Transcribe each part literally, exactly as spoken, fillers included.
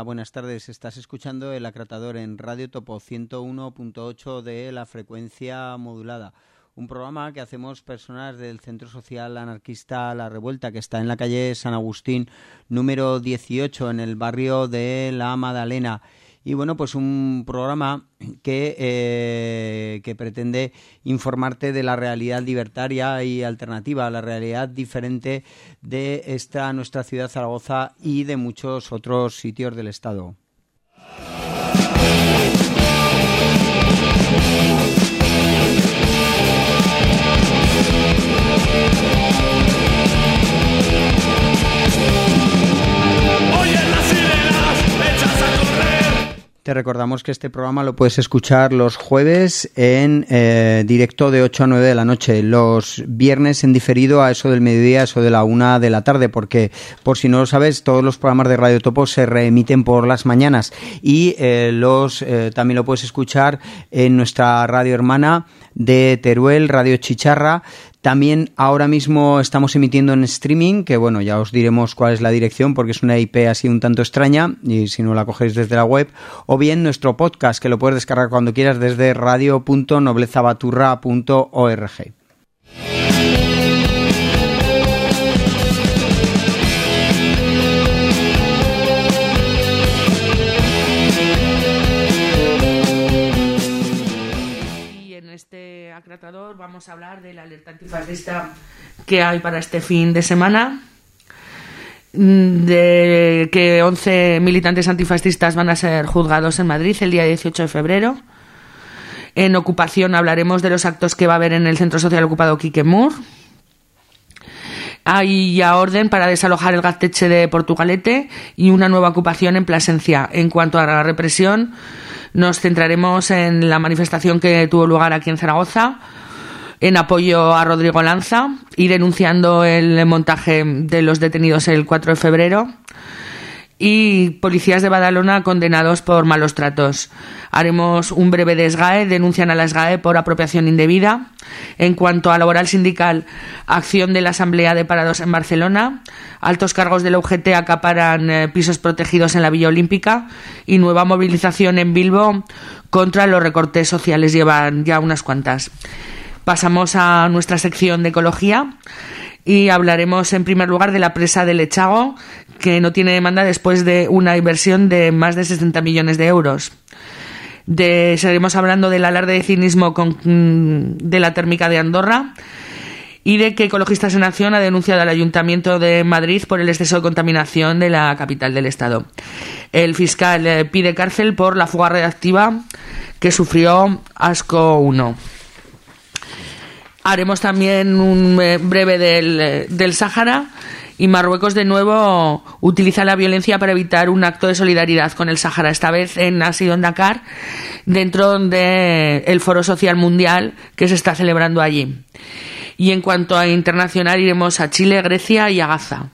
buenas tardes. Estás escuchando El Acratador en Radio Topo ciento uno punto ocho de la frecuencia modulada. Un programa que hacemos personas del Centro Social Anarquista La Revuelta, que está en la calle San Agustín, número dieciocho, en el barrio de La Madalena. Y bueno, pues un programa que, eh, que pretende informarte de la realidad libertaria y alternativa, la realidad diferente de esta nuestra ciudad Zaragoza y de muchos otros sitios del Estado. Te recordamos que este programa lo puedes escuchar los jueves en eh, directo de ocho a nueve de la noche, los viernes en diferido a eso del mediodía, a eso de la una de la tarde, porque por si no lo sabes, todos los programas de Radio Topo se reemiten por las mañanas y eh, los eh, también lo puedes escuchar en nuestra radio hermana de Teruel, Radio Chicharra. También ahora mismo estamos emitiendo en streaming, que bueno, ya os diremos cuál es la dirección porque es una I P así un tanto extraña y si no la cogéis desde la web, o bien nuestro podcast que lo puedes descargar cuando quieras desde radio punto noblezabaturra punto org. Acratador vamos a hablar de la alerta antifascista que hay para este fin de semana, de que once militantes antifascistas van a ser juzgados en Madrid el día dieciocho de febrero. En ocupación hablaremos de los actos que va a haber en el Centro Social Ocupado Quique Mur. Hay ya orden para desalojar el Gaztetxe de Portugalete y una nueva ocupación en Plasencia. En cuanto a la represión, nos centraremos en la manifestación que tuvo lugar aquí en Zaragoza, en apoyo a Rodrigo Lanza y denunciando el montaje de los detenidos el cuatro de febrero. Y policías de Badalona condenados por malos tratos. Haremos un breve de SGAE, denuncian a la SGAE por apropiación indebida. En cuanto a laboral sindical, acción de la Asamblea de Parados en Barcelona. Altos cargos de la U G T acaparan eh, pisos protegidos en la Villa Olímpica. Y nueva movilización en Bilbo contra los recortes sociales, llevan ya unas cuantas. Pasamos a nuestra sección de ecología. Y hablaremos en primer lugar de la presa de Lechago, que no tiene demanda después de una inversión de más de sesenta millones de euros. De, seguiremos hablando del alarde de cinismo con, de la térmica de Andorra y de que Ecologistas en Acción ha denunciado al Ayuntamiento de Madrid por el exceso de contaminación de la capital del Estado. El fiscal eh, pide cárcel por la fuga radiactiva que sufrió Asco uno. Haremos también un breve del, del Sáhara y Marruecos de nuevo utiliza la violencia para evitar un acto de solidaridad con el Sáhara, esta vez en, ha sido en Dakar, dentro del Foro Social Mundial que se está celebrando allí. Y en cuanto a internacional iremos a Chile, Grecia y a Gaza.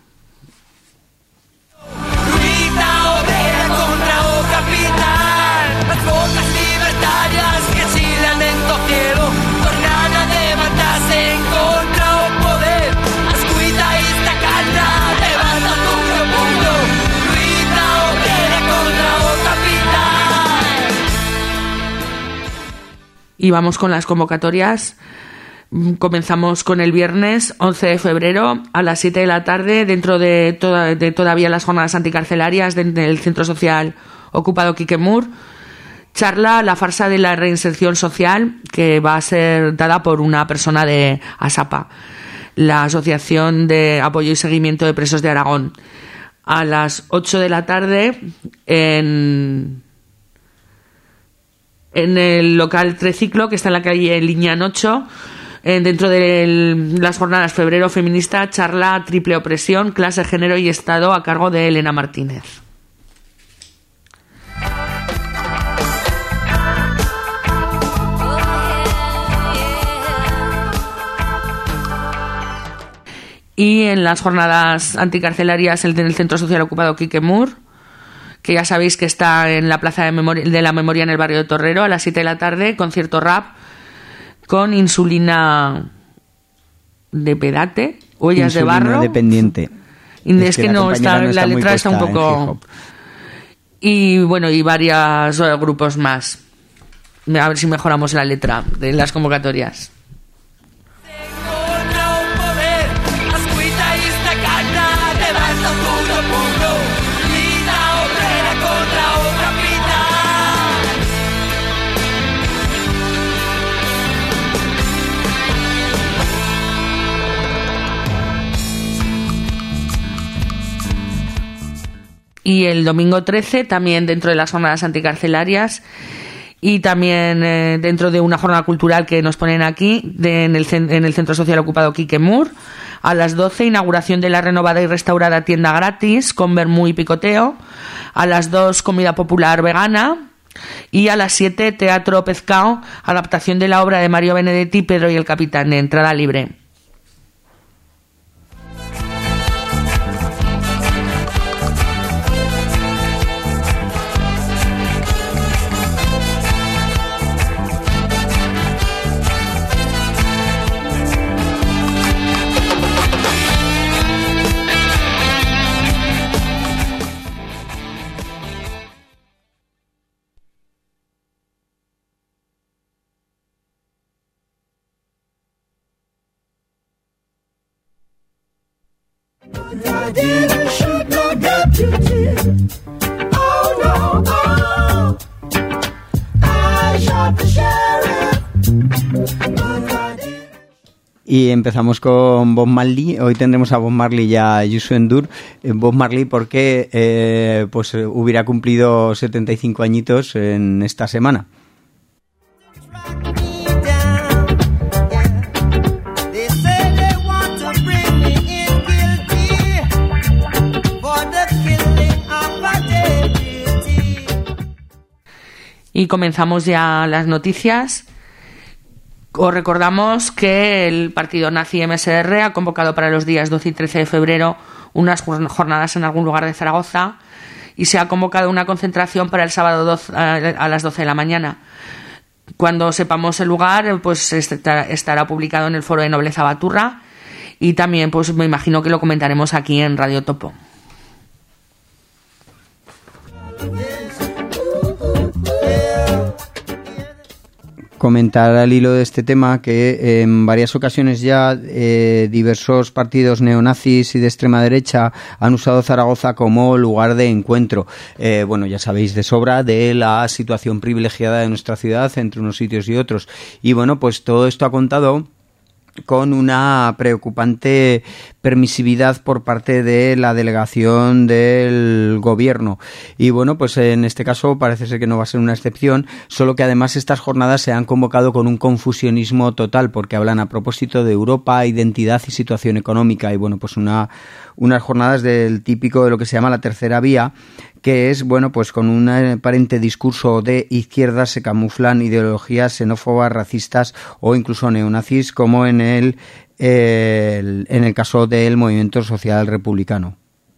Y vamos con las convocatorias. Comenzamos con el viernes once de febrero a las siete de la tarde dentro de, toda, de todavía las jornadas anticarcelarias del Centro Social Ocupado Quique Mur. Charla La farsa de la reinserción social, que va a ser dada por una persona de ASAPA, la Asociación de Apoyo y Seguimiento de Presos de Aragón. A las ocho de la tarde en... en el local Treciclo, que está en la calle Liñán ocho, eh, dentro de las jornadas Febrero Feminista, charla Triple Opresión, Clase, Género y Estado, a cargo de Elena Martínez. Y en las jornadas anticarcelarias el del Centro Social Ocupado Quique Mur, que ya sabéis que está en la Plaza de, Memoria, de la Memoria en el barrio de Torrero, a las siete de la tarde, concierto rap con Insulina de Pedate, Huellas Insulina de Barro. Dependiente. Es, es que, que no, está, la, está la letra está un poco... y bueno, y varios eh, grupos más. A ver si mejoramos la letra de las convocatorias. Y el domingo trece, también dentro de las jornadas anticarcelarias y también eh, dentro de una jornada cultural que nos ponen aquí de, en, el, en el Centro Social Ocupado Quique Mur, a las doce, inauguración de la renovada y restaurada tienda gratis con vermú y picoteo, a las dos, comida popular vegana, y a las siete, teatro Pescado, adaptación de la obra de Mario Benedetti, Pedro y el Capitán, de entrada libre. Y empezamos con Bob Marley. Hoy tendremos a Bob Marley y a Youssou N'Dour. Bob Marley porque eh, pues hubiera cumplido setenta y cinco añitos en esta semana. Y comenzamos ya las noticias. Os recordamos que el partido nazi M S R ha convocado para los días doce y trece de febrero unas jornadas en algún lugar de Zaragoza y se ha convocado una concentración para el sábado doce, a las doce de la mañana. Cuando sepamos el lugar, pues estará publicado en el Foro de Nobleza Baturra y también pues me imagino que lo comentaremos aquí en Radio Topo. Comentar al hilo de este tema que en varias ocasiones ya eh, diversos partidos neonazis y de extrema derecha han usado Zaragoza como lugar de encuentro. Eh, bueno, ya sabéis de sobra de la situación privilegiada de nuestra ciudad entre unos sitios y otros. Y bueno, pues todo esto ha contado con una preocupante permisividad por parte de la delegación del gobierno. Y bueno, pues en este caso parece ser que no va a ser una excepción, solo que además estas jornadas se han convocado con un confusionismo total, porque hablan a propósito de Europa, identidad y situación económica. Y bueno, pues una unas jornadas del típico de lo que se llama la tercera vía, que es, bueno, pues con un aparente discurso de izquierda se camuflan ideologías xenófobas, racistas o incluso neonazis, como en el, el en el caso del movimiento social republicano.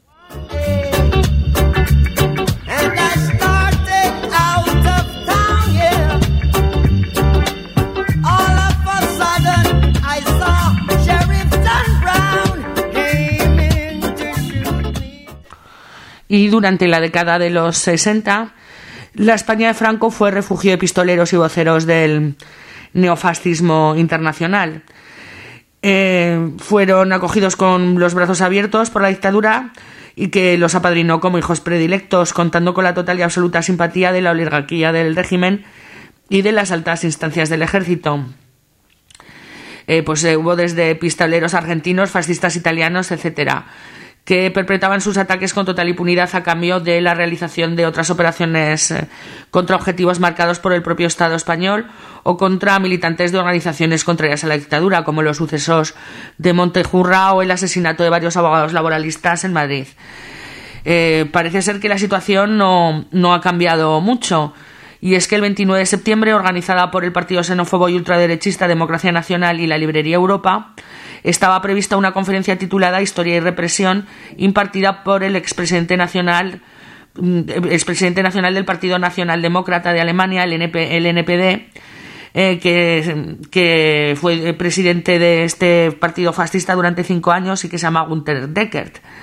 Y durante la década de los sesenta, la España de Franco fue refugio de pistoleros y voceros del neofascismo internacional. Eh, fueron acogidos con los brazos abiertos por la dictadura y que los apadrinó como hijos predilectos, contando con la total y absoluta simpatía de la oligarquía del régimen y de las altas instancias del ejército. Eh, pues eh, hubo desde pistoleros argentinos, fascistas italianos, etcétera, que perpetraban sus ataques con total impunidad a cambio de la realización de otras operaciones eh, contra objetivos marcados por el propio Estado español o contra militantes de organizaciones contrarias a la dictadura, como los sucesos de Montejurra o el asesinato de varios abogados laboralistas en Madrid. Eh, parece ser que la situación no, no ha cambiado mucho, y es que el veintinueve de septiembre, organizada por el partido xenófobo y ultraderechista Democracia Nacional y la Librería Europa, estaba prevista una conferencia titulada Historia y Represión, impartida por el expresidente nacional, expresidente nacional del Partido Nacional Demócrata de Alemania, el, N P, el N P D, eh, que, que fue presidente de este partido fascista durante cinco años y que se llama Günther Deckert.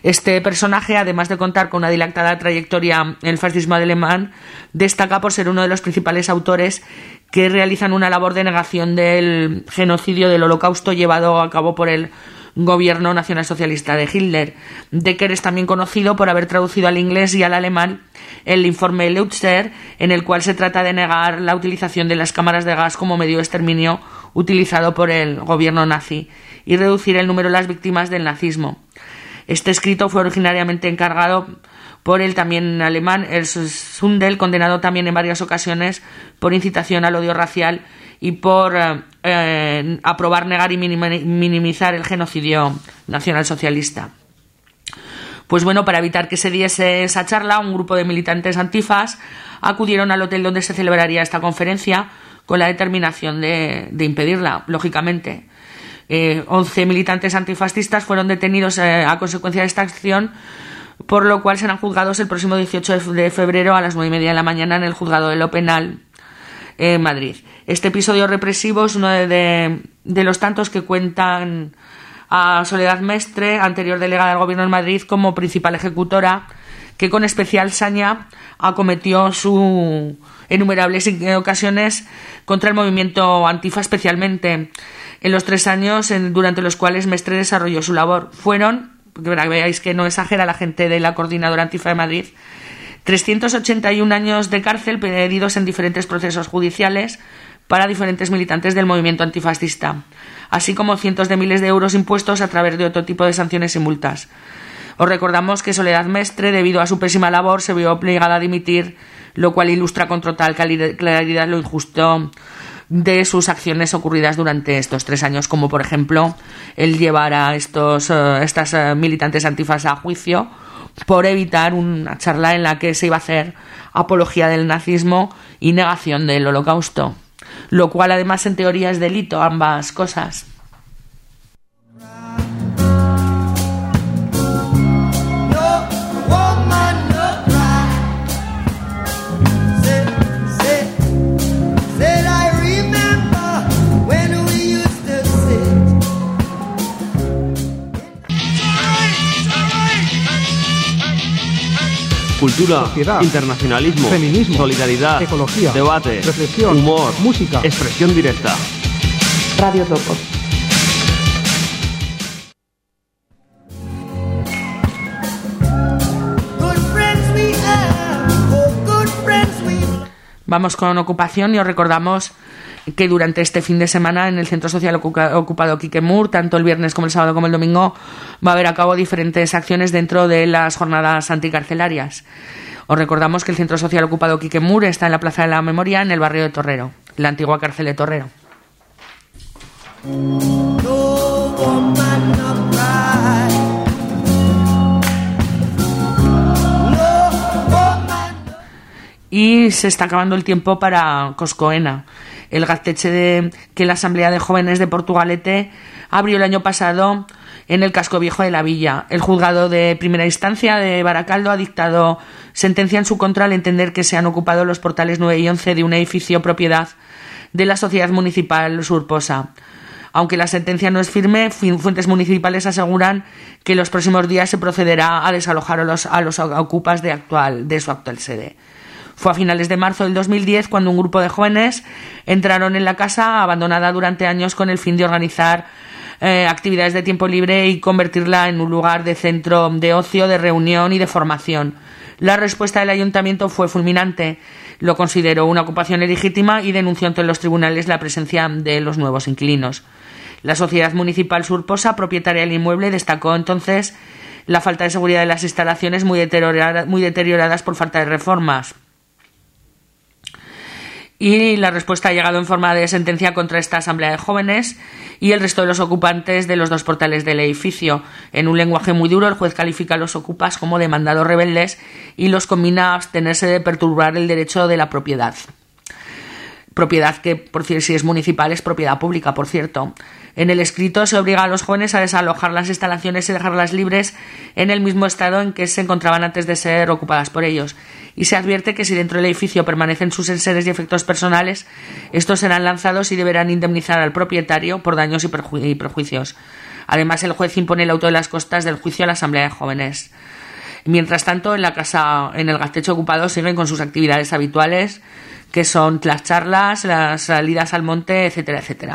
Este personaje, además de contar con una dilatada trayectoria en el fascismo alemán, destaca por ser uno de los principales autores que realizan una labor de negación del genocidio del Holocausto llevado a cabo por el gobierno nacionalsocialista de Hitler. Decker es también conocido por haber traducido al inglés y al alemán el informe Leutzer, en el cual se trata de negar la utilización de las cámaras de gas como medio de exterminio utilizado por el gobierno nazi y reducir el número de las víctimas del nazismo. Este escrito fue originariamente encargado por el también alemán Ernst Zundel, condenado también en varias ocasiones por incitación al odio racial y por eh, eh, aprobar, negar y minimizar el genocidio nacionalsocialista. Pues bueno, para evitar que se diese esa charla, un grupo de militantes antifas acudieron al hotel donde se celebraría esta conferencia con la determinación de, de impedirla, lógicamente. Eh, once militantes antifascistas fueron detenidos eh, a consecuencia de esta acción, por lo cual serán juzgados el próximo dieciocho de febrero a las nueve y media de la mañana en el juzgado de lo penal en Madrid. Este episodio represivo es uno de, de, de los tantos que cuentan a Soledad Mestre, anterior delegada del Gobierno en Madrid, como principal ejecutora, que con especial saña acometió su innumerables ocasiones contra el movimiento antifa, especialmente en los tres años en, durante los cuales Mestre desarrolló su labor. Fueron, para que veáis que no exagera la gente de la Coordinadora Antifa de Madrid, trescientos ochenta y un años de cárcel pedidos en diferentes procesos judiciales para diferentes militantes del movimiento antifascista, así como cientos de miles de euros impuestos a través de otro tipo de sanciones y multas. Os recordamos que Soledad Mestre, debido a su pésima labor, se vio obligada a dimitir, lo cual ilustra con total claridad lo injusto de sus acciones ocurridas durante estos tres años, como por ejemplo el llevar a estos uh, estas uh, militantes antifas a juicio por evitar una charla en la que se iba a hacer apología del nazismo y negación del Holocausto, lo cual además en teoría es delito, ambas cosas. Cultura, sociedad, internacionalismo, feminismo, solidaridad, ecología, debate, reflexión, humor, música, expresión directa. Radio Topo. Vamos con ocupación y os recordamos que durante este fin de semana en el Centro Social Ocupado Quiquemur, tanto el viernes como el sábado como el domingo, va a haber a cabo diferentes acciones dentro de las jornadas anticarcelarias. Os recordamos que el Centro Social Ocupado Quiquemur está en la Plaza de la Memoria, en el barrio de Torrero, la antigua cárcel de Torrero. Y se está acabando el tiempo para Coscoena, el gaztetxe de, que la Asamblea de Jóvenes de Portugalete abrió el año pasado en el casco viejo de la villa. El juzgado de primera instancia de Baracaldo ha dictado sentencia en su contra al entender que se han ocupado los portales nueve y once de un edificio propiedad de la Sociedad Municipal Surposa. Aunque la sentencia no es firme, fuentes municipales aseguran que en los próximos días se procederá a desalojar a los, a los ocupas de, actual, de su actual sede. Fue a finales de marzo del dos mil diez cuando un grupo de jóvenes entraron en la casa abandonada durante años con el fin de organizar eh, actividades de tiempo libre y convertirla en un lugar de centro de ocio, de reunión y de formación. La respuesta del ayuntamiento fue fulminante. Lo consideró una ocupación ilegítima y denunció ante los tribunales la presencia de los nuevos inquilinos. La Sociedad Municipal Surposa, propietaria del inmueble, destacó entonces la falta de seguridad de las instalaciones muy deterioradas, muy deterioradas por falta de reformas. Y la respuesta ha llegado en forma de sentencia contra esta asamblea de jóvenes y el resto de los ocupantes de los dos portales del edificio. En un lenguaje muy duro, el juez califica a los ocupas como demandados rebeldes y los combina a abstenerse de perturbar el derecho de la propiedad. Propiedad que, por cierto, si es municipal, es propiedad pública, por cierto. En el escrito se obliga a los jóvenes a desalojar las instalaciones y dejarlas libres en el mismo estado en que se encontraban antes de ser ocupadas por ellos. Y se advierte que si dentro del edificio permanecen sus enseres y efectos personales, estos serán lanzados y deberán indemnizar al propietario por daños y, perju- y perjuicios. Además, el juez impone el auto de las costas del juicio a la Asamblea de Jóvenes. Mientras tanto, en la casa, en el Gaztetxe ocupado, siguen con sus actividades habituales, que son las charlas, las salidas al monte, etcétera, etcétera.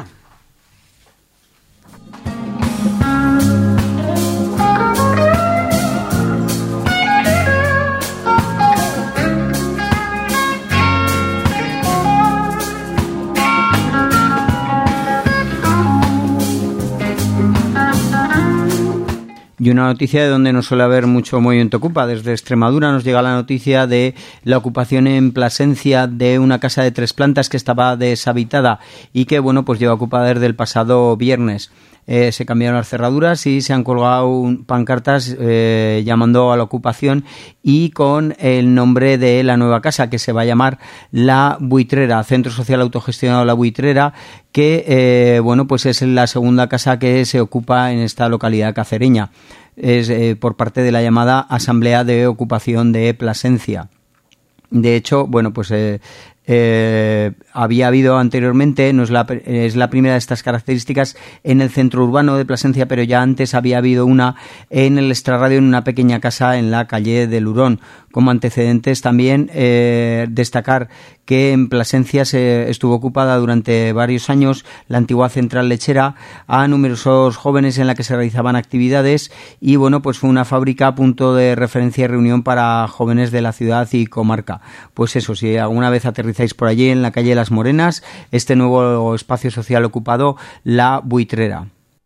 Y una noticia de donde no suele haber mucho movimiento ocupa. Desde Extremadura nos llega la noticia de la ocupación en Plasencia de una casa de tres plantas que estaba deshabitada y que, bueno, pues lleva ocupada desde el pasado viernes. Eh, se cambiaron las cerraduras y se han colgado un, pancartas eh, llamando a la ocupación y con el nombre de la nueva casa, que se va a llamar La Buitrera, Centro Social Autogestionado La Buitrera, que eh, bueno, pues es la segunda casa que se ocupa en esta localidad cacereña. Es eh, por parte de la llamada Asamblea de Ocupación de Plasencia. De hecho, bueno, pues eh, eh, había habido anteriormente, no es la, es la primera de estas características en el centro urbano de Plasencia, pero ya antes había habido una en el extrarradio, en una pequeña casa en la calle del Hurón. Como antecedentes también eh, destacar que en Plasencia se estuvo ocupada durante varios años la antigua central lechera a numerosos jóvenes en la que se realizaban actividades y bueno, pues fue una fábrica punto de referencia y reunión para jóvenes de la ciudad y comarca. Pues eso, si alguna vez aterrizáis por allí en la calle Las Morenas, este nuevo espacio social ocupado, La Buitrera.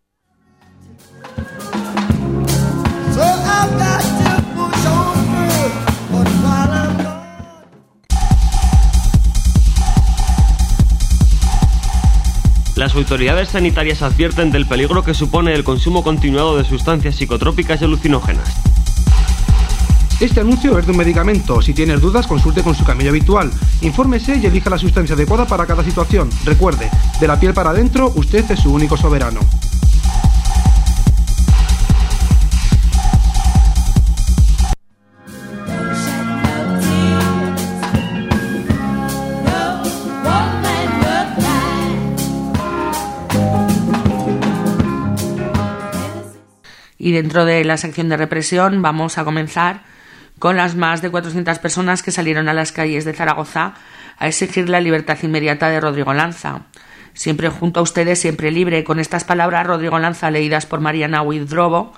Las autoridades sanitarias advierten del peligro que supone el consumo continuado de sustancias psicotrópicas y alucinógenas. Este anuncio es de un medicamento. Si tienes dudas, consulte con su camello habitual. Infórmese y elija la sustancia adecuada para cada situación. Recuerde, de la piel para adentro, usted es su único soberano. Y dentro de la sección de represión vamos a comenzar con las más de cuatrocientas personas que salieron a las calles de Zaragoza a exigir la libertad inmediata de Rodrigo Lanza. Siempre junto a ustedes, siempre libre. Con estas palabras, Rodrigo Lanza, leídas por Mariana Huidrobo,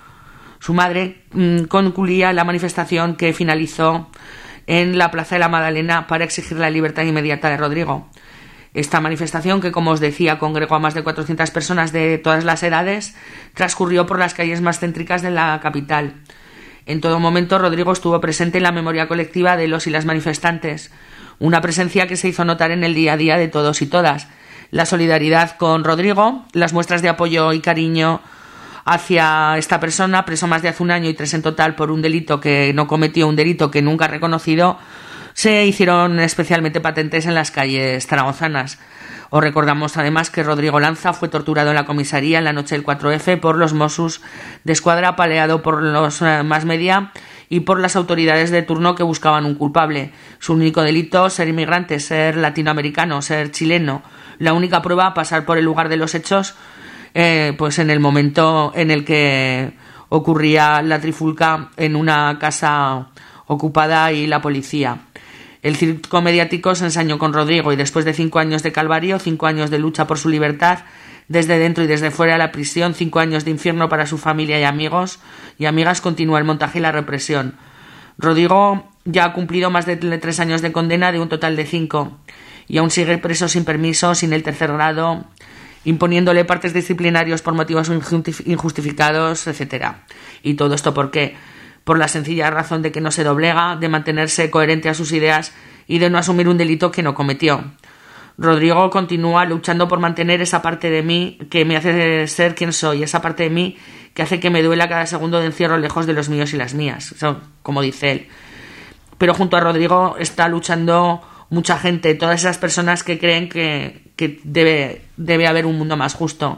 su madre, concluía la manifestación que finalizó en la Plaza de la Magdalena para exigir la libertad inmediata de Rodrigo. Esta manifestación, que como os decía congregó a más de cuatrocientas personas de todas las edades, transcurrió por las calles más céntricas de la capital. En todo momento Rodrigo estuvo presente en la memoria colectiva de los y las manifestantes, una presencia que se hizo notar en el día a día de todos y todas. La solidaridad con Rodrigo, las muestras de apoyo y cariño hacia esta persona, preso más de hace un año y tres en total por un delito que no cometió, un delito que nunca ha reconocido, se hicieron especialmente patentes en las calles zaragozanas. Os recordamos además que Rodrigo Lanza fue torturado en la comisaría en la noche del cuatro efe por los Mossos de Escuadra, apaleado por los eh, más media y por las autoridades de turno que buscaban un culpable. Su único delito, ser inmigrante, ser latinoamericano, ser chileno. La única prueba, pasar por el lugar de los hechos, eh, pues en el momento en el que ocurría la trifulca en una casa ocupada y la policía. El circo mediático se ensañó con Rodrigo y después de cinco años de calvario, cinco años de lucha por su libertad, desde dentro y desde fuera de la prisión, cinco años de infierno para su familia y amigos y amigas, continúa el montaje y la represión. Rodrigo ya ha cumplido más de tres años de condena de un total de cinco y aún sigue preso sin permiso, sin el tercer grado, imponiéndole partes disciplinarios por motivos injustificados, etcétera. ¿Y todo esto por qué? Por la sencilla razón de que no se doblega, de mantenerse coherente a sus ideas y de no asumir un delito que no cometió. Rodrigo continúa luchando por mantener esa parte de mí que me hace ser quien soy, esa parte de mí que hace que me duela cada segundo de encierro lejos de los míos y las mías, eso, como dice él. Pero junto a Rodrigo está luchando mucha gente, todas esas personas que creen que, que debe, debe haber un mundo más justo.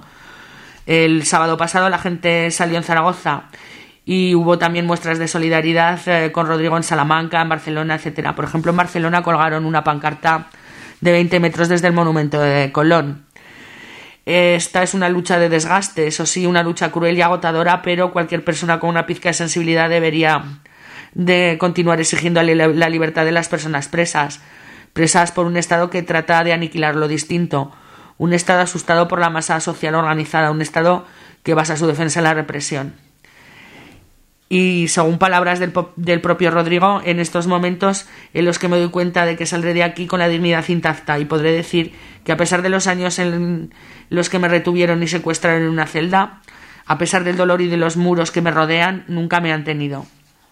El sábado pasado la gente salió en Zaragoza y hubo también muestras de solidaridad eh, con Rodrigo en Salamanca, en Barcelona, etcétera. Por ejemplo, en Barcelona colgaron una pancarta de veinte metros desde el monumento de Colón. Esta es una lucha de desgaste, eso sí, una lucha cruel y agotadora, pero cualquier persona con una pizca de sensibilidad debería de continuar exigiendo la libertad de las personas presas, presas por un Estado que trata de aniquilar lo distinto, un Estado asustado por la masa social organizada, un Estado que basa su defensa en la represión. Y según palabras del, del propio Rodrigo, en estos momentos en los que me doy cuenta de que saldré de aquí con la dignidad intacta y podré decir que a pesar de los años en los que me retuvieron y secuestraron en una celda, a pesar del dolor y de los muros que me rodean, nunca me han tenido.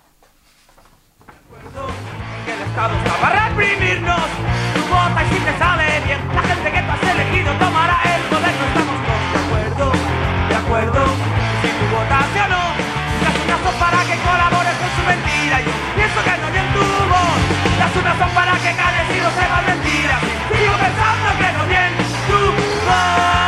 Que el Estado está para reprimirnos, tu vota y si te sale bien, la gente que tú has elegido tomará el poder, no estamos todos de acuerdo, de acuerdo, si tu votación no, las unas son para que colabores con su mentira, y yo pienso que no bien tu voz, las unas son para que calles y no sepas mentiras, sigo pensando que no bien tu voz.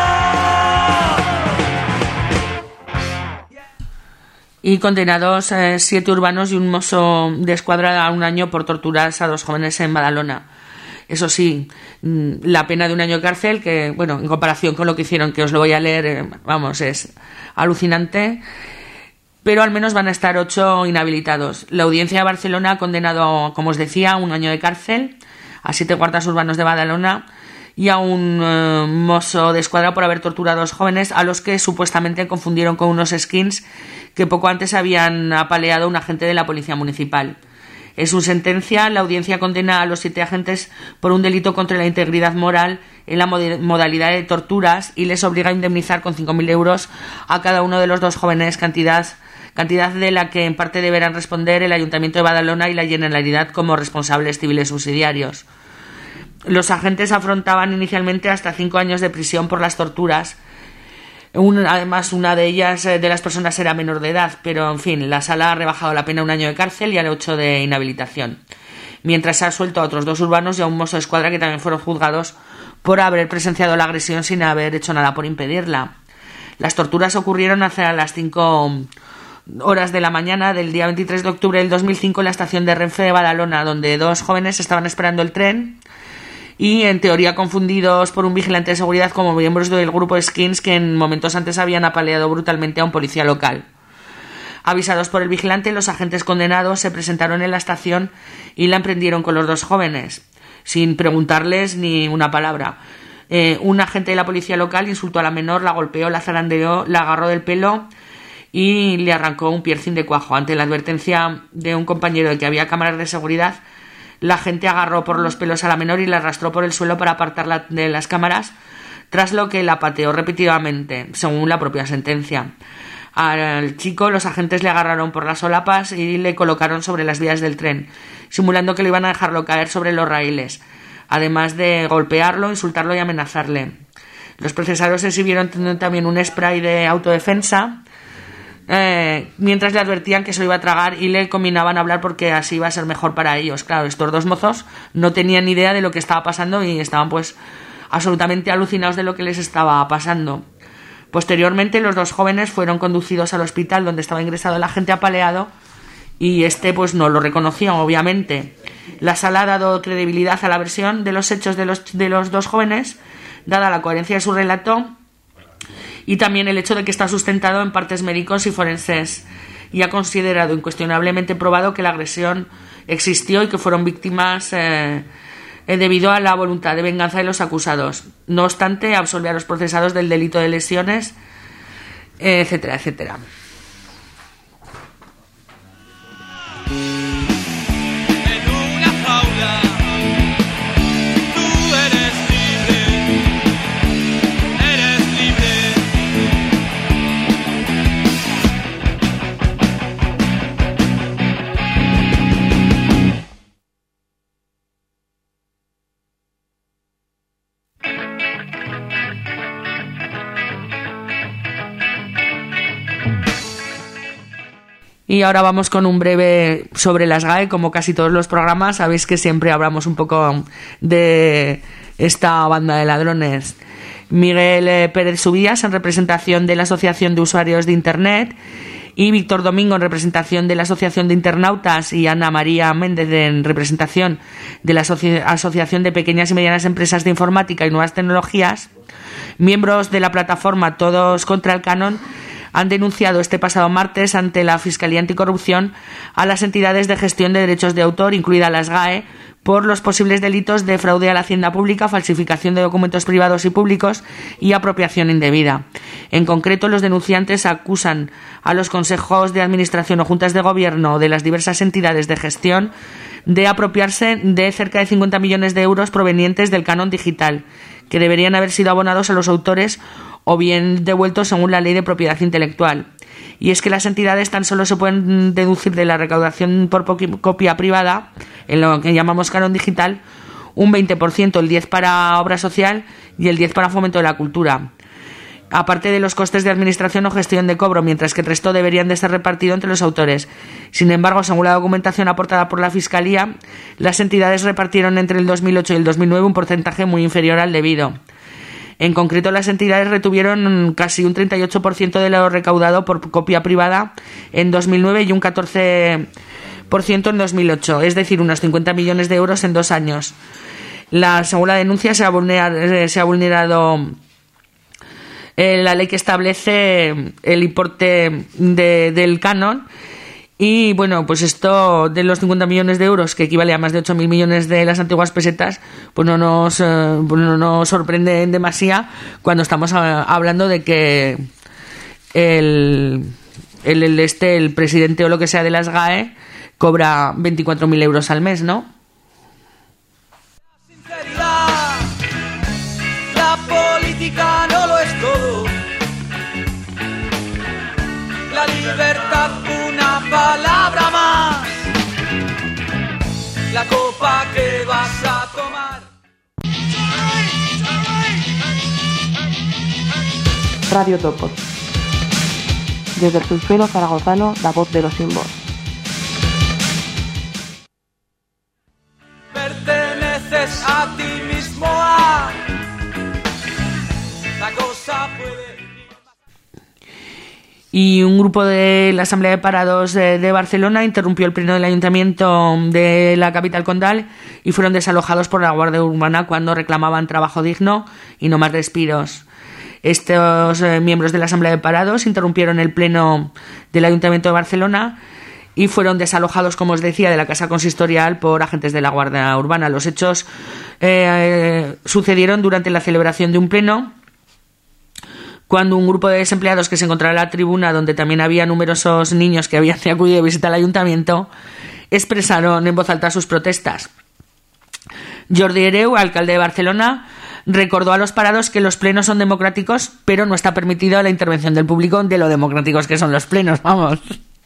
Y condenados eh, siete urbanos y un mozo de escuadra a un año por torturas a dos jóvenes en Badalona. Eso sí, la pena de un año de cárcel, que, bueno, en comparación con lo que hicieron, que os lo voy a leer, eh, vamos, es alucinante, pero al menos van a estar ocho inhabilitados. La audiencia de Barcelona ha condenado, como os decía, a un año de cárcel a siete guardas urbanos de Badalona y a un eh, mozo de escuadra por haber torturado a dos jóvenes a los que supuestamente confundieron con unos skins que poco antes habían apaleado a un agente de la policía municipal. En su sentencia, la audiencia condena a los siete agentes por un delito contra la integridad moral en la mod- modalidad de torturas y les obliga a indemnizar con cinco mil euros a cada uno de los dos jóvenes, cantidad, cantidad de la que en parte deberán responder el Ayuntamiento de Badalona y la Generalidad como responsables civiles subsidiarios. Los agentes afrontaban inicialmente hasta cinco años de prisión por las torturas. Un, además, una de ellas, eh, de las personas, era menor de edad, pero en fin, la sala ha rebajado la pena a un año de cárcel y al ocho de inhabilitación. Mientras se ha suelto a otros dos urbanos y a un mozo de escuadra que también fueron juzgados por haber presenciado la agresión sin haber hecho nada por impedirla. Las torturas ocurrieron hacia las cinco horas de la mañana del día veintitrés de octubre del dos mil cinco en la estación de Renfe de Badalona, donde dos jóvenes estaban esperando el tren y en teoría confundidos por un vigilante de seguridad como miembros del grupo Skins que en momentos antes habían apaleado brutalmente a un policía local. Avisados por el vigilante, los agentes condenados se presentaron en la estación y la emprendieron con los dos jóvenes, sin preguntarles ni una palabra. Eh, un agente de la policía local insultó a la menor, la golpeó, la zarandeó, la agarró del pelo y le arrancó un piercing de cuajo. Ante la advertencia de un compañero de que había cámaras de seguridad, la gente agarró por los pelos a la menor y la arrastró por el suelo para apartarla de las cámaras, tras lo que la pateó repetidamente, según la propia sentencia. Al chico los agentes le agarraron por las solapas y le colocaron sobre las vías del tren, simulando que lo iban a dejarlo caer sobre los raíles, además de golpearlo, insultarlo y amenazarle. Los procesados exhibieron también un spray de autodefensa, Eh, mientras le advertían que se lo iba a tragar y le combinaban a hablar porque así iba a ser mejor para ellos. Claro, estos dos mozos no tenían ni idea de lo que estaba pasando y estaban pues absolutamente alucinados de lo que les estaba pasando. Posteriormente los dos jóvenes fueron conducidos al hospital donde estaba ingresado el agente apaleado y este pues no lo reconoció, obviamente. La sala ha dado credibilidad a la versión de los hechos de los, de los dos jóvenes, dada la coherencia de su relato y también el hecho de que está sustentado en partes médicos y forenses, y ha considerado incuestionablemente probado que la agresión existió y que fueron víctimas eh, eh, debido a la voluntad de venganza de los acusados. No obstante, absolvió a los procesados del delito de lesiones, eh, etcétera, etcétera. Y ahora vamos con un breve sobre las G A E, como casi todos los programas. Sabéis que siempre hablamos un poco de esta banda de ladrones. Miguel Pérez Subías, en representación de la Asociación de Usuarios de Internet, y Víctor Domingo en representación de la Asociación de Internautas y Ana María Méndez en representación de la Asoci- Asociación de Pequeñas y Medianas Empresas de Informática y Nuevas Tecnologías, miembros de la plataforma Todos contra el Canon, han denunciado este pasado martes ante la Fiscalía Anticorrupción a las entidades de gestión de derechos de autor, incluida la S G A E, por los posibles delitos de fraude a la hacienda pública, falsificación de documentos privados y públicos y apropiación indebida. En concreto, los denunciantes acusan a los consejos de administración o juntas de gobierno de las diversas entidades de gestión de apropiarse de cerca de cincuenta millones de euros provenientes del canon digital, que deberían haber sido abonados a los autores o bien devueltos según la Ley de Propiedad Intelectual. Y es que las entidades tan solo se pueden deducir de la recaudación por copia privada, en lo que llamamos canon digital, un veinte por ciento, el diez por ciento para obra social y el diez por ciento para fomento de la cultura, aparte de los costes de administración o gestión de cobro, mientras que el resto deberían de ser repartido entre los autores. Sin embargo, según la documentación aportada por la Fiscalía, las entidades repartieron entre el dos mil ocho y el dos mil nueve un porcentaje muy inferior al debido. En concreto, las entidades retuvieron casi un treinta y ocho por ciento de lo recaudado por copia privada en dos mil nueve y un catorce por ciento en dos mil ocho, es decir, unos cincuenta millones de euros en dos años. La, según la denuncia, se ha vulnerado, se ha vulnerado eh, la ley que establece el importe de, del canon. Y bueno, pues esto de los cincuenta millones de euros, que equivale a más de ocho mil millones de las antiguas pesetas, pues no nos, eh, pues no nos sorprende en demasía cuando estamos a, hablando de que el, el, el, este, el presidente o lo que sea de la S G A E cobra veinticuatro mil euros al mes, ¿no? Sinceridad, la política no lo es todo. La libertad, una palabra más. La copa que vas a tomar. Radio Topo. Desde el subsuelo zaragozano, la voz de los sin voz. Perteneces a ti mismo, a la cosa puede. Y un grupo de la Asamblea de Parados de, de Barcelona interrumpió el pleno del Ayuntamiento de la capital condal y fueron desalojados por la Guardia Urbana cuando reclamaban trabajo digno y no más despidos. Estos eh, miembros de la Asamblea de Parados interrumpieron el pleno del Ayuntamiento de Barcelona y fueron desalojados, como os decía, de la casa consistorial por agentes de la Guardia Urbana. Los hechos eh, sucedieron durante la celebración de un pleno, cuando un grupo de desempleados que se encontraba en la tribuna, donde también había numerosos niños que habían acudido a visitar el ayuntamiento, expresaron en voz alta sus protestas. Jordi Hereu, alcalde de Barcelona, recordó a los parados que los plenos son democráticos, pero no está permitido la intervención del público de lo democráticos que son los plenos, vamos.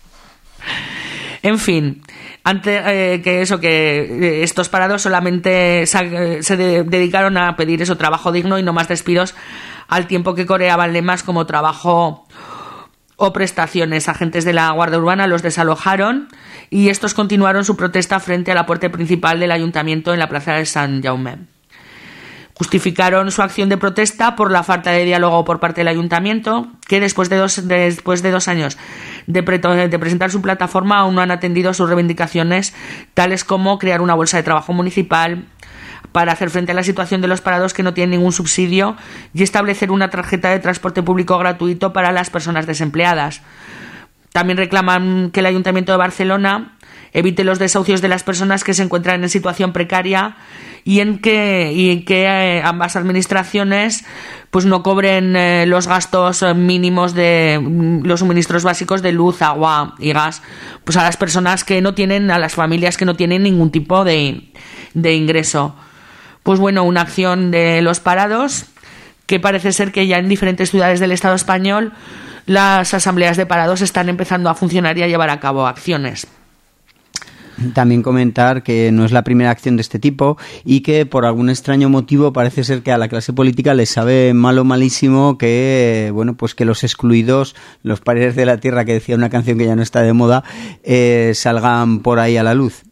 En fin, antes eh, que eso, que estos parados solamente se, se de, dedicaron a pedir eso, trabajo digno y no más despidos, al tiempo que coreaban lemas como trabajo o prestaciones. Agentes de la Guardia Urbana los desalojaron y estos continuaron su protesta frente a la puerta principal del ayuntamiento en la plaza de Sant Jaume. Justificaron su acción de protesta por la falta de diálogo por parte del ayuntamiento, que después de dos, después de dos años de, pre, de presentar su plataforma aún no han atendido sus reivindicaciones, tales como crear una bolsa de trabajo municipal para hacer frente a la situación de los parados que no tienen ningún subsidio y establecer una tarjeta de transporte público gratuito para las personas desempleadas. También reclaman que el Ayuntamiento de Barcelona evite los desahucios de las personas que se encuentran en situación precaria y en que, y en que eh, ambas administraciones pues no cobren eh, los gastos mínimos de mm, los suministros básicos de luz, agua y gas pues a las personas que no tienen, a las familias que no tienen ningún tipo de, de ingreso. Pues bueno, una acción de los parados que parece ser que ya en diferentes ciudades del Estado español las asambleas de parados están empezando a funcionar y a llevar a cabo acciones. También comentar que no es la primera acción de este tipo y que por algún extraño motivo parece ser que a la clase política les sabe malo malísimo que bueno pues que los excluidos, los pares de la tierra, que decía una canción que ya no está de moda, eh, salgan por ahí a la luz.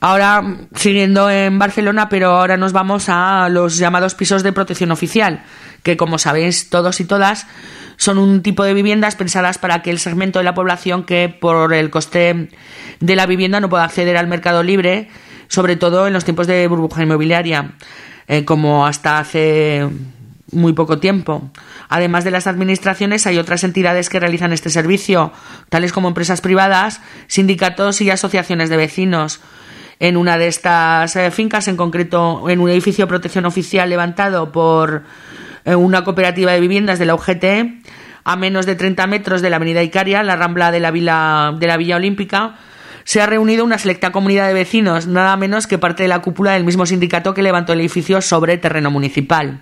Ahora, siguiendo en Barcelona, pero ahora nos vamos a los llamados pisos de protección oficial, que como sabéis todos y todas, son un tipo de viviendas pensadas para aquel segmento de la población que por el coste de la vivienda no puede acceder al mercado libre, sobre todo en los tiempos de burbuja inmobiliaria, eh, como hasta hace muy poco tiempo. Además de las administraciones, hay otras entidades que realizan este servicio, tales como empresas privadas, sindicatos y asociaciones de vecinos. En una de estas eh, fincas, en concreto en un edificio de protección oficial levantado por eh, una cooperativa de viviendas de la U G T, a menos de treinta metros de la avenida Icaria, la rambla de la Villa, de la Villa Olímpica, se ha reunido una selecta comunidad de vecinos, nada menos que parte de la cúpula del mismo sindicato que levantó el edificio sobre terreno municipal.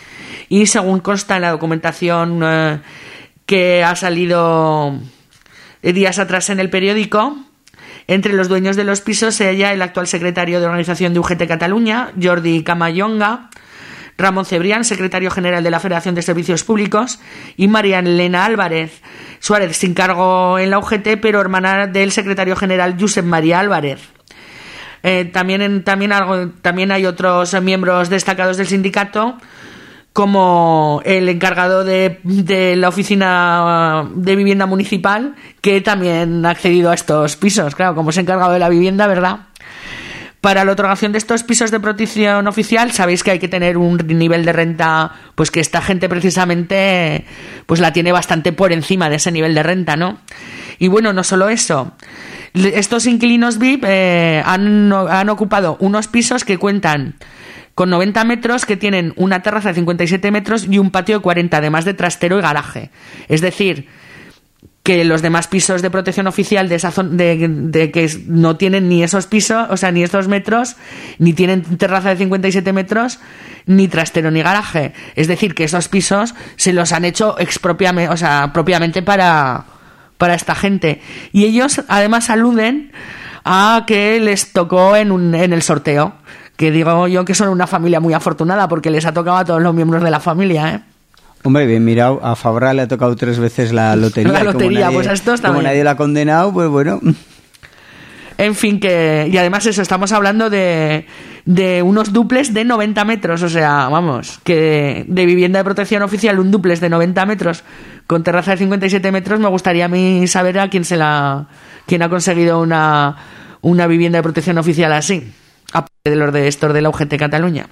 Y según consta en la documentación eh, que ha salido días atrás en el periódico, entre los dueños de los pisos se halla el actual secretario de organización de U G T Cataluña, Jordi Camayonga, Ramón Cebrián, secretario general de la Federación de Servicios Públicos, y María Elena Álvarez Suárez, sin cargo en la U G T, pero hermana del secretario general Josep María Álvarez. Eh, también, en, también, algo, también hay otros miembros destacados del sindicato, como el encargado de, de la oficina de vivienda municipal, que también ha accedido a estos pisos, claro, como es encargado de la vivienda, ¿verdad? Para la otorgación de estos pisos de protección oficial, sabéis que hay que tener un nivel de renta, pues que esta gente precisamente pues la tiene bastante por encima de ese nivel de renta, ¿no? Y bueno, no solo eso, estos inquilinos V I P eh, han, han ocupado unos pisos que cuentan con noventa metros, que tienen una terraza de cincuenta y siete metros y un patio de cuarenta, además de trastero y garaje. Es decir, que los demás pisos de protección oficial de esa zona, de, de que no tienen ni esos pisos, o sea, ni estos metros, ni tienen terraza de cincuenta y siete metros, ni trastero ni garaje. Es decir, que esos pisos se los han hecho expropiamente, o sea, propiamente para, para esta gente. Y ellos además aluden a que les tocó en, un, en el sorteo. Que digo yo que son una familia muy afortunada porque les ha tocado a todos los miembros de la familia, ¿eh? Hombre, bien mirado, a Fabra le ha tocado tres veces la lotería. La lotería, nadie, pues a estos también. Como nadie la ha condenado, pues bueno. En fin, que... Y además eso, estamos hablando de, de unos duples de noventa metros, o sea, vamos, que de vivienda de protección oficial, un duples de noventa metros con terraza de cincuenta y siete metros, me gustaría a mí saber a quién se la... quién ha conseguido una, una vivienda de protección oficial así. Aparte de los de estos de la U G T Cataluña.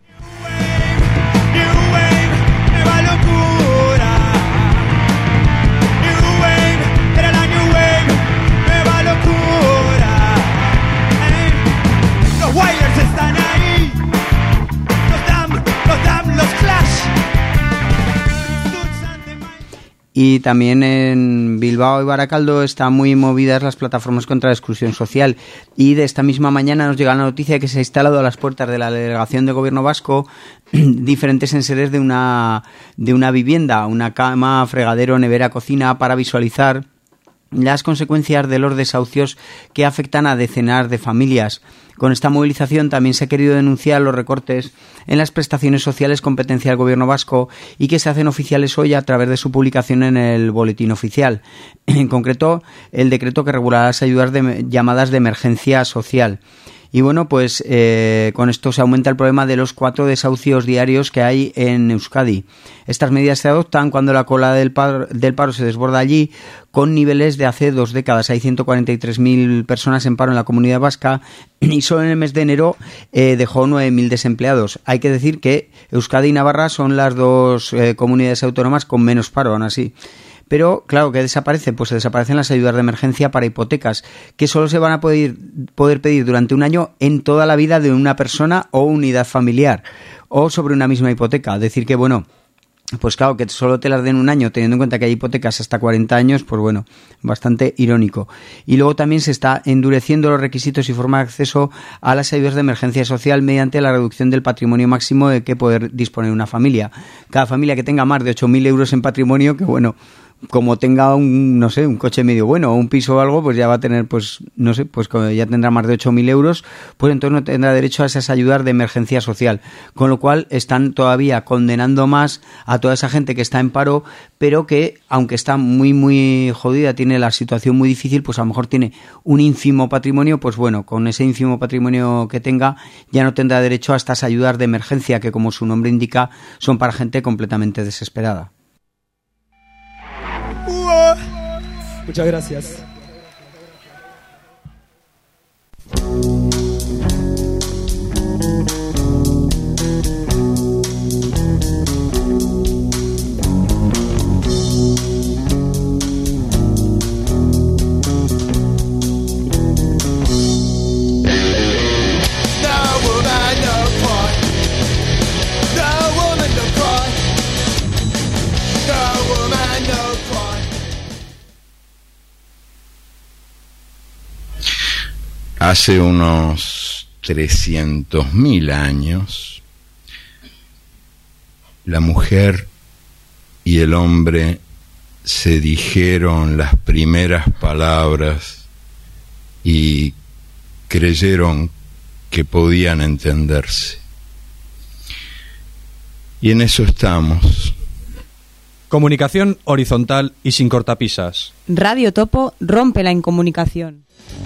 Y también en Bilbao y Baracaldo están muy movidas las plataformas contra la exclusión social. Y de esta misma mañana nos llega la noticia de que se ha instalado a las puertas de la delegación de gobierno vasco diferentes enseres de una, de una vivienda, una cama, fregadero, nevera, cocina, para visualizar las consecuencias de los desahucios que afectan a decenas de familias. Con esta movilización también se ha querido denunciar los recortes en las prestaciones sociales competencia del Gobierno vasco y que se hacen oficiales hoy a través de su publicación en el Boletín Oficial. En concreto, el decreto que regulará las ayudas de llamadas de emergencia social. Y bueno, pues eh, con esto se aumenta el problema de los cuatro desahucios diarios que hay en Euskadi. Estas medidas se adoptan cuando la cola del paro, del paro se desborda allí, con niveles de hace dos décadas. Hay ciento cuarenta y tres mil personas en paro en la Comunidad Vasca y solo en el mes de enero eh, dejó nueve mil desempleados. Hay que decir que Euskadi y Navarra son las dos eh, comunidades autónomas con menos paro, aún así. Pero, claro, ¿qué desaparece? Pues se desaparecen las ayudas de emergencia para hipotecas, que solo se van a poder, poder pedir durante un año en toda la vida de una persona o unidad familiar, o sobre una misma hipoteca. Es decir que, bueno, pues claro, que solo te las den un año, teniendo en cuenta que hay hipotecas hasta cuarenta años, pues bueno, bastante irónico. Y luego también se está endureciendo los requisitos y forma de acceso a las ayudas de emergencia social mediante la reducción del patrimonio máximo de que poder disponer una familia. Cada familia que tenga más de ocho mil euros en patrimonio, que bueno, como tenga un, no sé, un coche medio bueno o un piso o algo, pues ya va a tener, pues, no sé, pues ya tendrá más de ocho mil euros, pues entonces no tendrá derecho a esas ayudas de emergencia social. Con lo cual están todavía condenando más a toda esa gente que está en paro, pero que, aunque está muy, muy jodida, tiene la situación muy difícil, pues a lo mejor tiene un ínfimo patrimonio, pues bueno, con ese ínfimo patrimonio que tenga, ya no tendrá derecho a estas ayudas de emergencia, que como su nombre indica, son para gente completamente desesperada. Muchas gracias. Hace unos trescientos mil años, la mujer y el hombre se dijeron las primeras palabras y creyeron que podían entenderse. Y en eso estamos. Comunicación horizontal y sin cortapisas. Radio Topo rompe la incomunicación.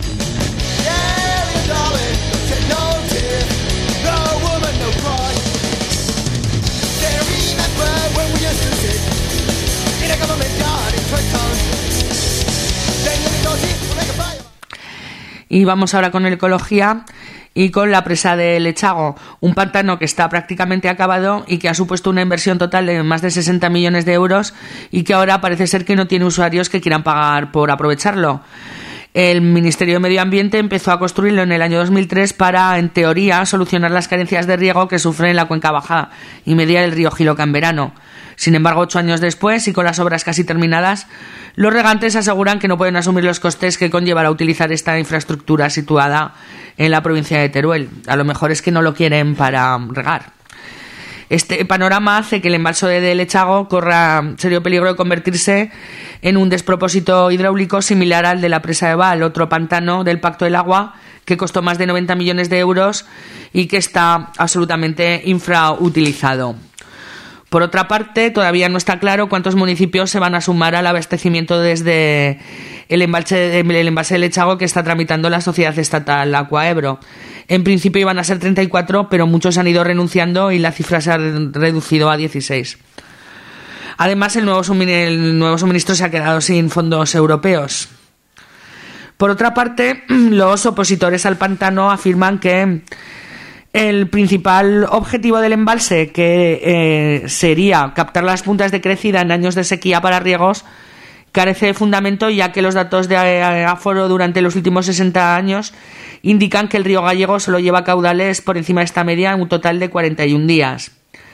Y vamos ahora con ecología y con la presa de Lechago, un pantano que está prácticamente acabado y que ha supuesto una inversión total de más de sesenta millones de euros y que ahora parece ser que no tiene usuarios que quieran pagar por aprovecharlo. El Ministerio de Medio Ambiente empezó a construirlo en el año dos mil tres para, en teoría, solucionar las carencias de riego que sufre la cuenca baja y media del río Jiloca en verano. Sin embargo, ocho años después y con las obras casi terminadas, los regantes aseguran que no pueden asumir los costes que conlleva utilizar esta infraestructura situada en la provincia de Teruel. A lo mejor es que no lo quieren para regar. Este panorama hace que el embalse de Lechago corra serio peligro de convertirse en un despropósito hidráulico similar al de la presa de Val, otro pantano del Pacto del Agua que costó más de noventa millones de euros y que está absolutamente infrautilizado. Por otra parte, todavía no está claro cuántos municipios se van a sumar al abastecimiento desde el embalse, el embalse de Lechago que está tramitando la sociedad estatal Aquaebro. En principio iban a ser treinta y cuatro, pero muchos han ido renunciando y la cifra se ha reducido a dieciséis. Además, el nuevo, el nuevo suministro se ha quedado sin fondos europeos. Por otra parte, los opositores al pantano afirman que el principal objetivo del embalse, que eh, sería captar las puntas de crecida en años de sequía para riegos, carece de fundamento, ya que los datos de aforo durante los últimos sesenta años indican que el río Gallego solo lleva caudales por encima de esta media en un total de cuarenta y un días.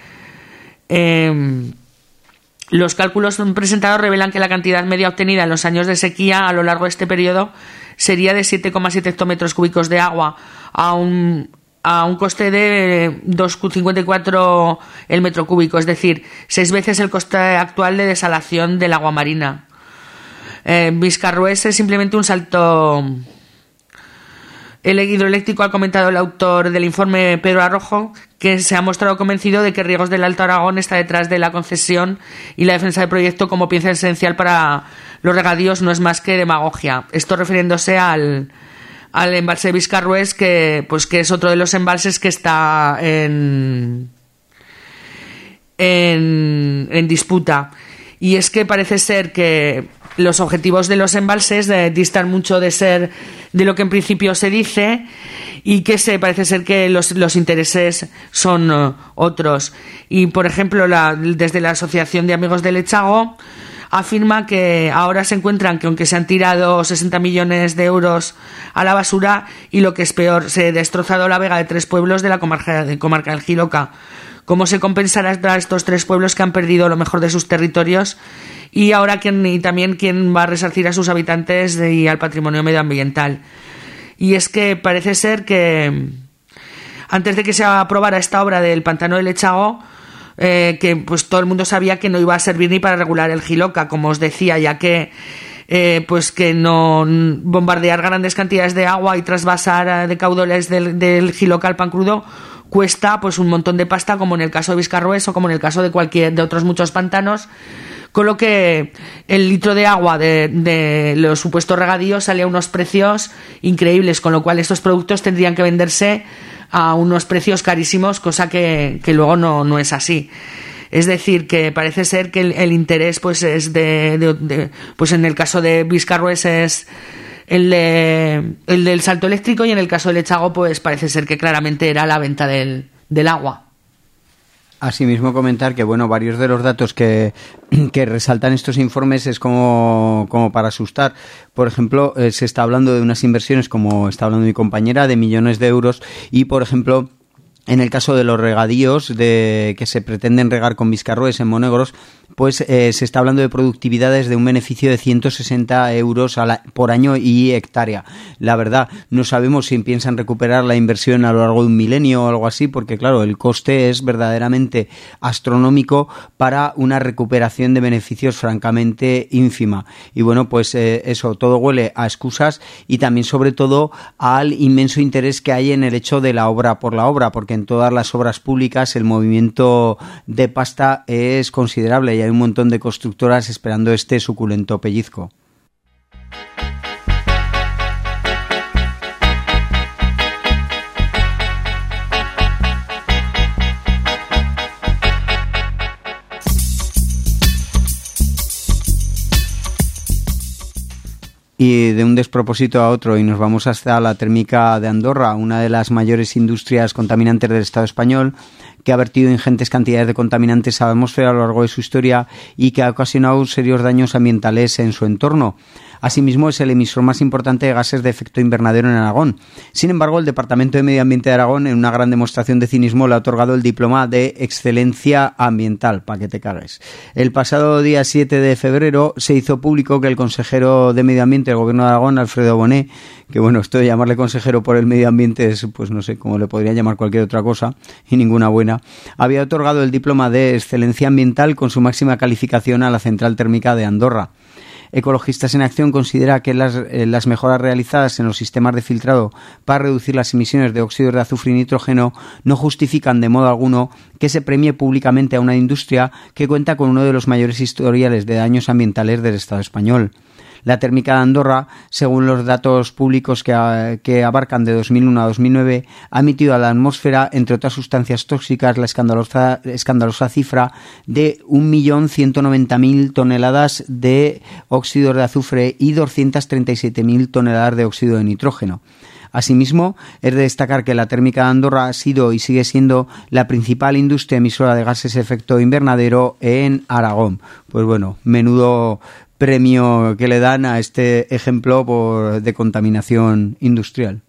Eh, los cálculos presentados revelan que la cantidad media obtenida en los años de sequía a lo largo de este periodo sería de siete coma siete hectómetros cúbicos de agua a un a un coste de dos coma cincuenta y cuatro el metro cúbico, es decir, seis veces el coste actual de desalación del agua marina. Eh, Vizcarrués es simplemente un salto. El hidroeléctrico, ha comentado el autor del informe, Pedro Arrojo, que se ha mostrado convencido de que Riegos del Alto Aragón está detrás de la concesión y la defensa del proyecto como pieza esencial para los regadíos no es más que demagogia. Esto refiriéndose al al embalse de Vizcarrués, que pues que es otro de los embalses que está en en, en disputa. Y es que parece ser que los objetivos de los embalses eh, distan mucho de ser de lo que en principio se dice, y que se parece ser que los, los intereses son uh, otros. Y por ejemplo, la, desde la Asociación de Amigos de Lechago afirma que ahora se encuentran que, aunque se han tirado sesenta millones de euros a la basura, y lo que es peor, se ha destrozado la vega de tres pueblos de la comarca, de comarca del Jiloca. ¿Cómo se compensará a estos tres pueblos que han perdido lo mejor de sus territorios? Y ahora quién, y también quién va a resarcir a sus habitantes y al patrimonio medioambiental. Y es que parece ser que antes de que se aprobara esta obra del pantano de Lechago, eh, que pues todo el mundo sabía que no iba a servir ni para regular el Jiloca, como os decía, ya que eh, pues que no bombardear grandes cantidades de agua y trasvasar de caudales del, del Jiloca al pan crudo cuesta pues un montón de pasta, como en el caso de Viscarrués o como en el caso de cualquier de otros muchos pantanos, con lo que el litro de agua de, de los supuestos regadíos salía a unos precios increíbles, con lo cual estos productos tendrían que venderse a unos precios carísimos, cosa que, que luego no, no es así. Es decir, que parece ser que el, el interés pues es de, de, de pues en el caso de Viscarrués es el, de, el del salto eléctrico, y en el caso del Echago pues parece ser que claramente era la venta del, del agua. Asimismo, comentar que bueno, varios de los datos que, que resaltan estos informes es como, como para asustar. Por ejemplo, eh, se está hablando de unas inversiones, como está hablando mi compañera, de millones de euros, y por ejemplo, en el caso de los regadíos de que se pretenden regar con Viscarrués en Monegros, pues eh, se está hablando de productividades de un beneficio de ciento sesenta euros a la, por año y hectárea. La verdad, no sabemos si piensan recuperar la inversión a lo largo de un milenio o algo así, porque claro, el coste es verdaderamente astronómico para una recuperación de beneficios francamente ínfima. Y bueno, pues eh, eso, todo huele a excusas, y también sobre todo al inmenso interés que hay en el hecho de la obra por la obra, porque en todas las obras públicas el movimiento de pasta es considerable y hay un montón de constructoras esperando este suculento pellizco. Y de un despropósito a otro, y nos vamos hasta la térmica de Andorra, una de las mayores industrias contaminantes del Estado español, que ha vertido ingentes cantidades de contaminantes a la atmósfera a lo largo de su historia y que ha ocasionado serios daños ambientales en su entorno. Asimismo, es el emisor más importante de gases de efecto invernadero en Aragón. Sin embargo, el Departamento de Medio Ambiente de Aragón, en una gran demostración de cinismo, le ha otorgado el diploma de excelencia ambiental, para que te cagues. El pasado día siete de febrero se hizo público que el consejero de Medio Ambiente del Gobierno de Aragón, Alfredo Bonet, que bueno, esto de llamarle consejero por el medio ambiente es, pues no sé, cómo le podría llamar cualquier otra cosa, y ninguna buena, había otorgado el diploma de excelencia ambiental con su máxima calificación a la central térmica de Andorra. Ecologistas en Acción considera que las, eh, las mejoras realizadas en los sistemas de filtrado para reducir las emisiones de óxidos de azufre y nitrógeno no justifican de modo alguno que se premie públicamente a una industria que cuenta con uno de los mayores historiales de daños ambientales del Estado español. La térmica de Andorra, según los datos públicos que, a, que abarcan de dos mil uno a dos mil nueve, ha emitido a la atmósfera, entre otras sustancias tóxicas, la escandalosa, escandalosa cifra de un millón ciento noventa mil toneladas de óxidos de azufre y doscientas treinta y siete mil toneladas de óxido de nitrógeno. Asimismo, es de destacar que la térmica de Andorra ha sido y sigue siendo la principal industria emisora de gases de efecto invernadero en Aragón. Pues bueno, menudo premio que le dan a este ejemplo por, de contaminación industrial.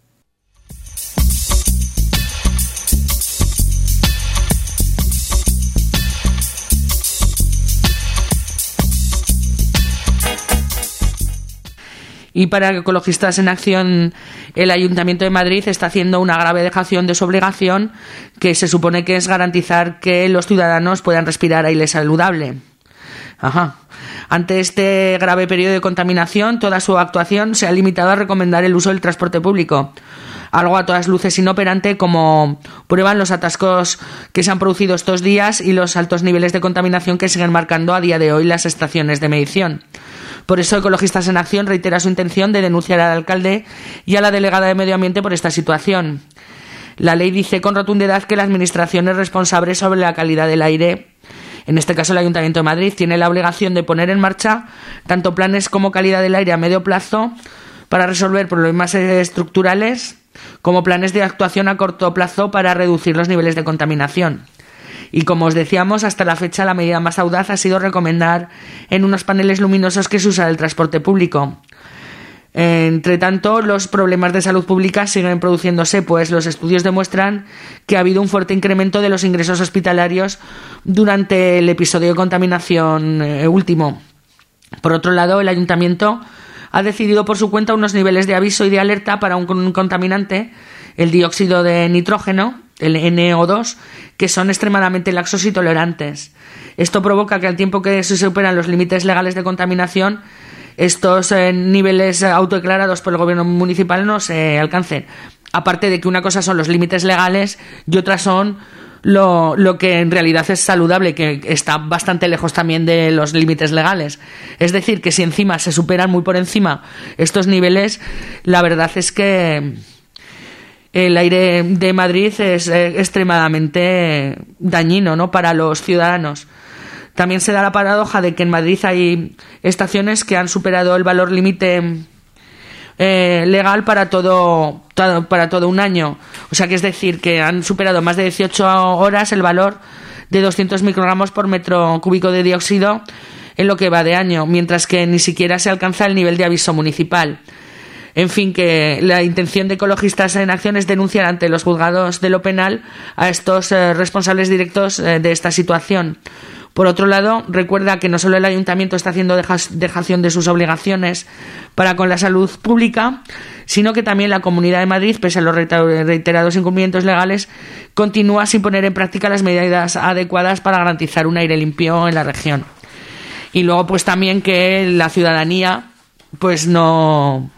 Y para Ecologistas en Acción, el Ayuntamiento de Madrid está haciendo una grave dejación de su obligación, que se supone que es garantizar que los ciudadanos puedan respirar aire saludable. Ajá. Ante este grave periodo de contaminación, toda su actuación se ha limitado a recomendar el uso del transporte público, algo a todas luces inoperante, como prueban los atascos que se han producido estos días y los altos niveles de contaminación que siguen marcando a día de hoy las estaciones de medición. Por eso, Ecologistas en Acción reitera su intención de denunciar al alcalde y a la delegada de Medio Ambiente por esta situación. La ley dice con rotundidad que la Administración es responsable sobre la calidad del aire. En este caso, el Ayuntamiento de Madrid tiene la obligación de poner en marcha tanto planes como calidad del aire a medio plazo para resolver problemas estructurales, como planes de actuación a corto plazo para reducir los niveles de contaminación. Y como os decíamos, hasta la fecha la medida más audaz ha sido recomendar en unos paneles luminosos que se usa el transporte público. Entre tanto, los problemas de salud pública siguen produciéndose, pues los estudios demuestran que ha habido un fuerte incremento de los ingresos hospitalarios durante el episodio de contaminación eh, último. Por otro lado, el Ayuntamiento ha decidido por su cuenta unos niveles de aviso y de alerta para un contaminante, el dióxido de nitrógeno, el N O dos, que son extremadamente laxos y tolerantes. Esto provoca que al tiempo que se superan los límites legales de contaminación, estos eh, niveles autodeclarados por el gobierno municipal no se alcancen. Aparte de que una cosa son los límites legales y otra son lo, lo que en realidad es saludable, que está bastante lejos también de los límites legales. Es decir, que si encima se superan muy por encima estos niveles, la verdad es que el aire de Madrid es eh, extremadamente dañino, ¿no?, para los ciudadanos. También se da la paradoja de que en Madrid hay estaciones que han superado el valor límite Eh, legal para todo, todo para todo un año. O sea que es decir, que han superado más de dieciocho horas el valor de doscientos microgramos por metro cúbico de dióxido en lo que va de año, mientras que ni siquiera se alcanza el nivel de aviso municipal. En fin, que la intención de Ecologistas en Acción es denunciar ante los juzgados de lo penal a estos eh, responsables directos eh, de esta situación. Por otro lado, recuerda que no solo el Ayuntamiento está haciendo dejación de sus obligaciones para con la salud pública, sino que también la Comunidad de Madrid, pese a los reiterados incumplimientos legales, continúa sin poner en práctica las medidas adecuadas para garantizar un aire limpio en la región. Y luego, pues también que la ciudadanía, pues no...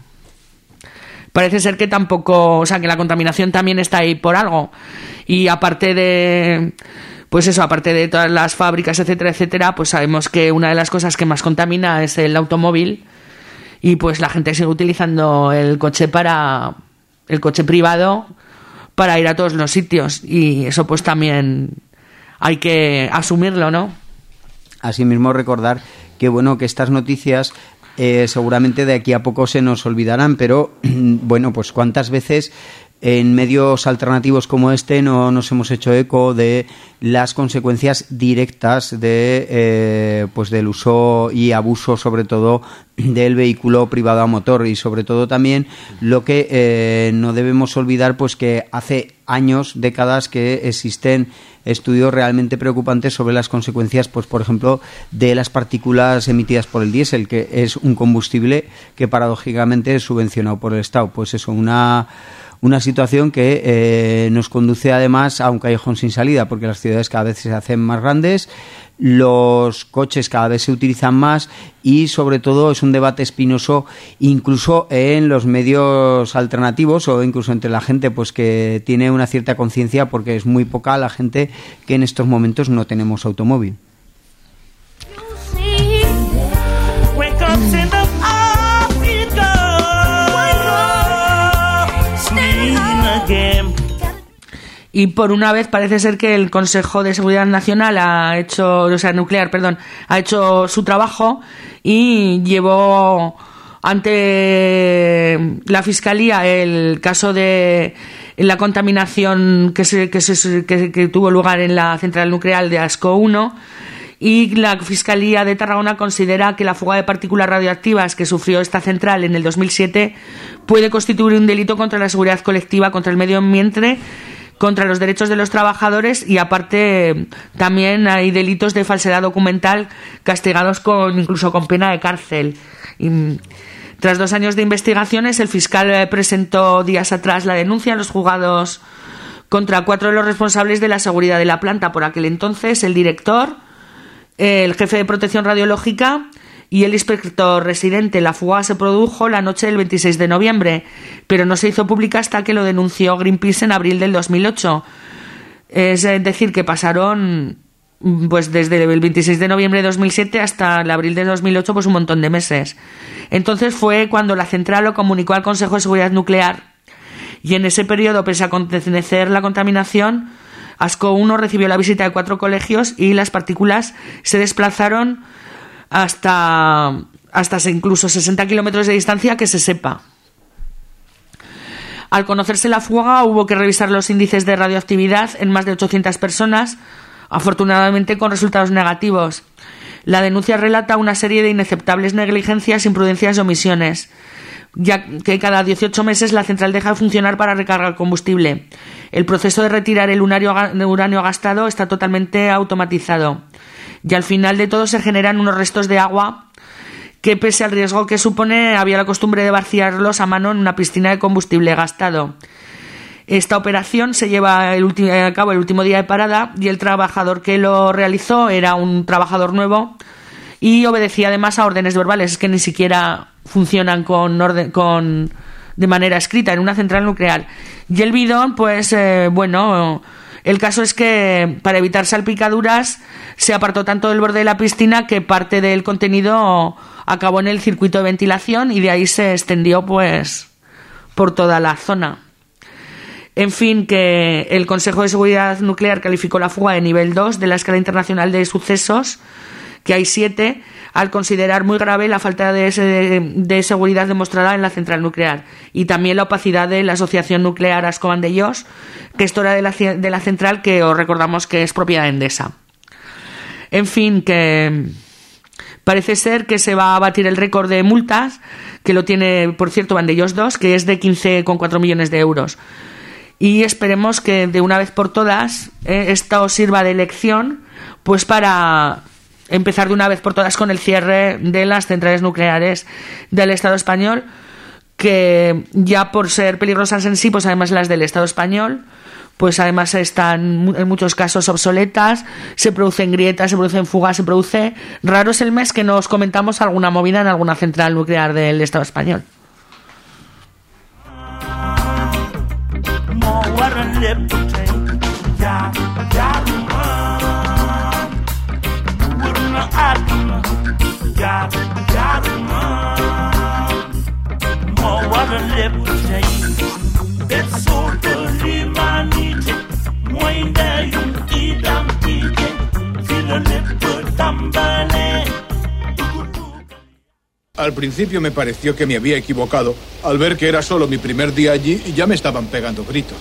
Parece ser que tampoco... O sea, que la contaminación también está ahí por algo. Y aparte de... Pues eso, aparte de todas las fábricas, etcétera, etcétera, pues sabemos que una de las cosas que más contamina es el automóvil y pues la gente sigue utilizando el coche para el coche privado para ir a todos los sitios y eso pues también hay que asumirlo, ¿no? Asimismo recordar que bueno que estas noticias eh, seguramente de aquí a poco se nos olvidarán, pero bueno, pues cuántas veces en medios alternativos como este no nos hemos hecho eco de las consecuencias directas de eh, pues del uso y abuso sobre todo del vehículo privado a motor y sobre todo también lo que eh, no debemos olvidar pues que hace años, décadas que existen estudios realmente preocupantes sobre las consecuencias, pues por ejemplo, de las partículas emitidas por el diésel, que es un combustible que paradójicamente es subvencionado por el Estado. Pues eso, una Una situación que eh, nos conduce además a un callejón sin salida, porque las ciudades cada vez se hacen más grandes, los coches cada vez se utilizan más y sobre todo es un debate espinoso incluso en los medios alternativos o incluso entre la gente pues que tiene una cierta conciencia, porque es muy poca la gente que en estos momentos no tenemos automóvil. Y por una vez parece ser que el Consejo de Seguridad Nacional ha hecho, o sea, nuclear, perdón, ha hecho su trabajo y llevó ante la Fiscalía el caso de la contaminación que, se, que, se, que, que tuvo lugar en la central nuclear de Ascó uno. Y la Fiscalía de Tarragona considera que la fuga de partículas radioactivas que sufrió esta central en el dos mil siete puede constituir un delito contra la seguridad colectiva, contra el medio ambiente, contra los derechos de los trabajadores y aparte también hay delitos de falsedad documental castigados con incluso con pena de cárcel. Y, tras dos años de investigaciones, el fiscal presentó días atrás la denuncia a los juzgados contra cuatro de los responsables de la seguridad de la planta. Por aquel entonces, el director, el jefe de protección radiológica y el inspector residente. La fuga se produjo la noche del veintiséis de noviembre, pero no se hizo pública hasta que lo denunció Greenpeace en abril del dos mil ocho. Es decir, que pasaron pues desde el veintiséis de noviembre de dos mil siete hasta el abril de dos mil ocho pues un montón de meses. Entonces fue cuando la central lo comunicó al Consejo de Seguridad Nuclear y en ese periodo, pese a acontecer la contaminación, Ascó uno recibió la visita de cuatro colegios y las partículas se desplazaron hasta, hasta incluso sesenta kilómetros de distancia que se sepa. Al conocerse la fuga hubo que revisar los índices de radioactividad en más de ochocientas personas, afortunadamente con resultados negativos. La denuncia relata una serie de inaceptables negligencias, imprudencias y omisiones, ya que cada dieciocho meses la central deja de funcionar para recargar combustible. El proceso de retirar el uranio, uranio gastado está totalmente automatizado. Y al final de todo se generan unos restos de agua que, pese al riesgo que supone, había la costumbre de vaciarlos a mano en una piscina de combustible gastado. Esta operación se lleva el ulti- a cabo el último día de parada y el trabajador que lo realizó era un trabajador nuevo y obedecía además a órdenes verbales, es que ni siquiera funcionan con orden, con de manera escrita en una central nuclear. Y el bidón, pues eh, bueno, el caso es que para evitar salpicaduras se apartó tanto del borde de la piscina que parte del contenido acabó en el circuito de ventilación y de ahí se extendió pues por toda la zona. En fin, que el Consejo de Seguridad Nuclear calificó la fuga de nivel dos de la escala internacional de sucesos, que hay siete, al considerar muy grave la falta de, de, de seguridad demostrada en la central nuclear y también la opacidad de la Asociación Nuclear Ascó-Vandellós, gestora de la, de la central, que os recordamos que es propiedad de Endesa. En fin, que parece ser que se va a batir el récord de multas, que lo tiene, por cierto, Vandellós dos, que es de quince coma cuatro millones de euros. Y esperemos que de una vez por todas eh, esto sirva de lección pues para empezar de una vez por todas con el cierre de las centrales nucleares del Estado español, que ya por ser peligrosas en sí, pues además las del Estado español, pues además están en muchos casos obsoletas, se producen grietas, se producen fugas, se produce... Raro es el mes que nos comentamos alguna movida en alguna central nuclear del Estado español. Al principio me pareció que me había equivocado al ver que era solo mi primer día allí y ya me estaban pegando gritos.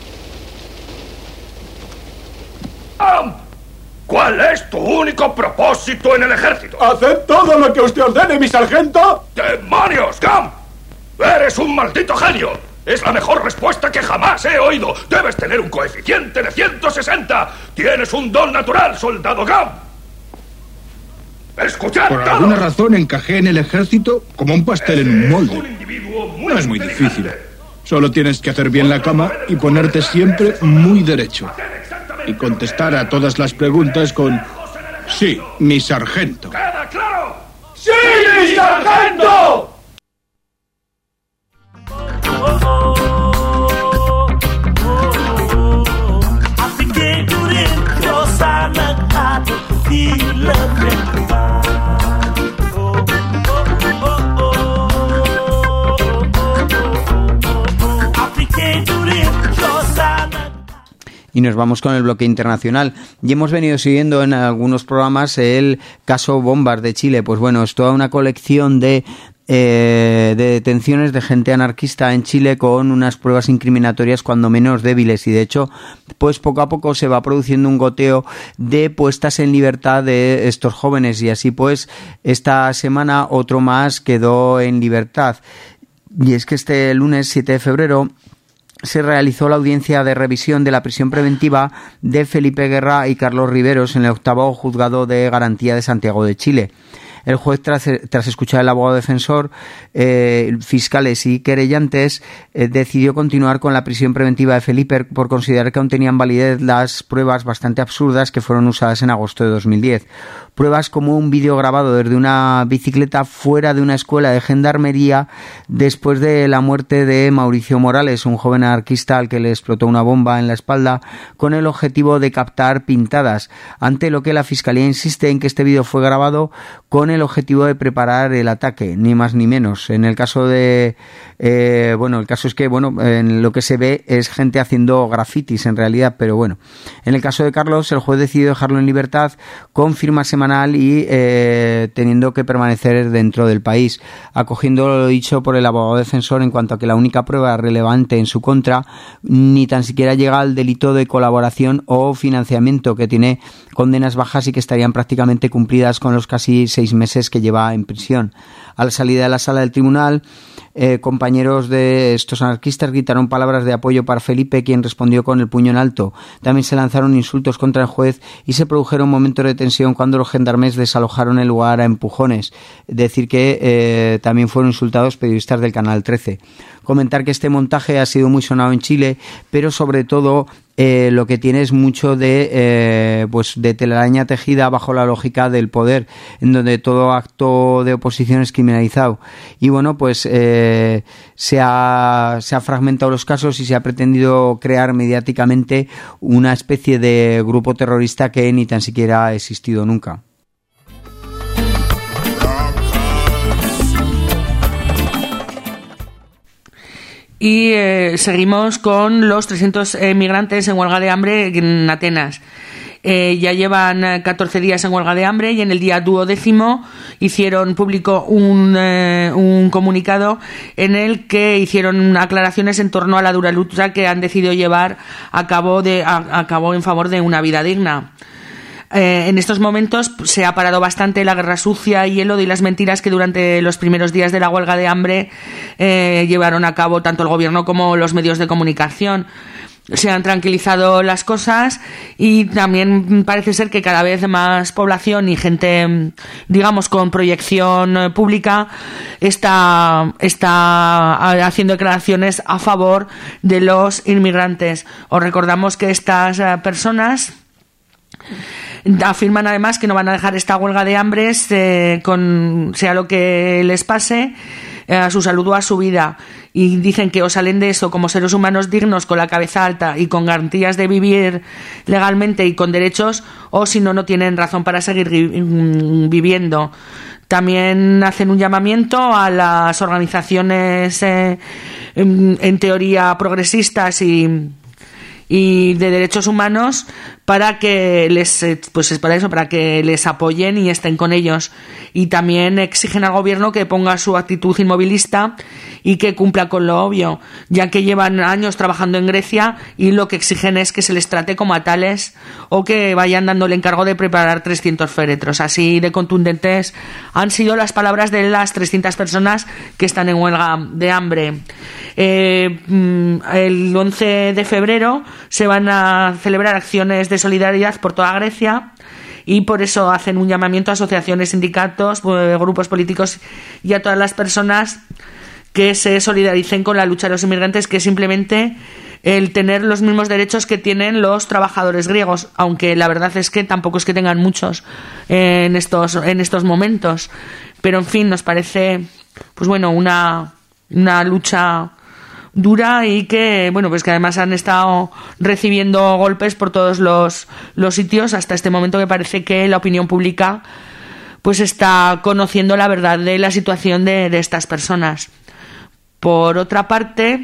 ¿Cuál es tu único propósito en el ejército? ¡Haced todo lo que usted ordene, mi sargento! ¡Demonios, Gam! ¡Eres un maldito genio! Es la mejor respuesta que jamás he oído. Debes tener un coeficiente de ciento sesenta. Tienes un don natural, soldado Gam. ¡Escuchad! Por alguna razón encajé en el ejército como un pastel en un molde. No es muy difícil. Solo tienes que hacer bien la cama y ponerte siempre muy derecho. Y contestar a todas las preguntas con... Sí, mi sargento. ¿Queda claro? ¡Sí, mi sargento! Y nos vamos con el bloque internacional. Y hemos venido siguiendo en algunos programas el caso Bombas de Chile. Pues bueno, es toda una colección de, eh, de detenciones de gente anarquista en Chile con unas pruebas incriminatorias cuando menos débiles. Y de hecho, pues poco a poco se va produciendo un goteo de puestas en libertad de estos jóvenes. Y así pues, esta semana otro más quedó en libertad. Y es que este lunes siete de febrero se realizó la audiencia de revisión de la prisión preventiva de Felipe Guerra y Carlos Riveros en el octavo juzgado de garantía de Santiago de Chile. El juez, tras, tras escuchar al abogado defensor, eh, fiscales y querellantes, eh, decidió continuar con la prisión preventiva de Felipe por considerar que aún tenían validez las pruebas bastante absurdas que fueron usadas en agosto de dos mil diez. Pruebas como un vídeo grabado desde una bicicleta fuera de una escuela de gendarmería después de la muerte de Mauricio Morales, un joven anarquista al que le explotó una bomba en la espalda con el objetivo de captar pintadas, ante lo que la fiscalía insiste en que este vídeo fue grabado con el objetivo de preparar el ataque, ni más ni menos. En el caso de eh, bueno, el caso es que bueno, en lo que se ve es gente haciendo grafitis en realidad, pero bueno. En el caso de Carlos, el juez decidió dejarlo en libertad con firma semanal y eh, teniendo que permanecer dentro del país, acogiendo lo dicho por el abogado defensor en cuanto a que la única prueba relevante en su contra ni tan siquiera llega al delito de colaboración o financiamiento, que tiene condenas bajas y que estarían prácticamente cumplidas con los casi seis meses que lleva en prisión. A la salida de la sala del tribunal, eh, compañeros de estos anarquistas gritaron palabras de apoyo para Felipe, quien respondió con el puño en alto. También se lanzaron insultos contra el juez y se produjeron momentos de tensión cuando los gendarmes desalojaron el lugar a empujones. Decir que eh, también fueron insultados periodistas del Canal trece. comentar que este montaje ha sido muy sonado en Chile, pero sobre todo eh, lo que tiene es mucho de eh, pues de telaraña tejida bajo la lógica del poder, en donde todo acto de oposición es criminalizado. Y bueno, pues eh, se ha, se ha fragmentado los casos y se ha pretendido crear mediáticamente una especie de grupo terrorista que ni tan siquiera ha existido nunca. Y eh, seguimos con los trescientos eh, migrantes en huelga de hambre en Atenas. Eh, ya llevan catorce días en huelga de hambre y en el día duodécimo hicieron público un, eh, un comunicado en el que hicieron aclaraciones en torno a la dura lucha que han decidido llevar a cabo, de, a, a cabo en favor de una vida digna. Eh, en estos momentos se ha parado bastante la guerra sucia y el odio y las mentiras que durante los primeros días de la huelga de hambre eh, llevaron a cabo tanto el gobierno como los medios de comunicación. Se han tranquilizado las cosas y también parece ser que cada vez más población y gente, digamos, con proyección pública está, está haciendo declaraciones a favor de los inmigrantes. Os recordamos que estas personas afirman además que no van a dejar esta huelga de hambre eh, con sea lo que les pase, eh, a su salud o a su vida, y dicen que o salen de eso como seres humanos dignos, con la cabeza alta y con garantías de vivir legalmente y con derechos, o si no, no tienen razón para seguir viviendo. También hacen un llamamiento a las organizaciones eh, en, en teoría progresistas y y de derechos humanos para que les pues es para eso, para que les apoyen y estén con ellos, y también exigen al gobierno que ponga su actitud inmovilista y que cumpla con lo obvio, ya que llevan años trabajando en Grecia y lo que exigen es que se les trate como a tales o que vayan dando el encargo de preparar trescientos féretros. Así de contundentes han sido las palabras de las trescientas personas que están en huelga de hambre. Eh, el once de febrero se van a celebrar acciones de solidaridad por toda Grecia y por eso hacen un llamamiento a asociaciones, sindicatos, grupos políticos y a todas las personas que se solidaricen con la lucha de los inmigrantes, que es simplemente el tener los mismos derechos que tienen los trabajadores griegos, aunque la verdad es que tampoco es que tengan muchos en estos, en estos momentos. Pero en fin, nos parece pues bueno una, una lucha dura y que bueno pues que además han estado recibiendo golpes por todos los, los sitios hasta este momento, que parece que la opinión pública pues está conociendo la verdad de la situación de, de estas personas. Por otra parte,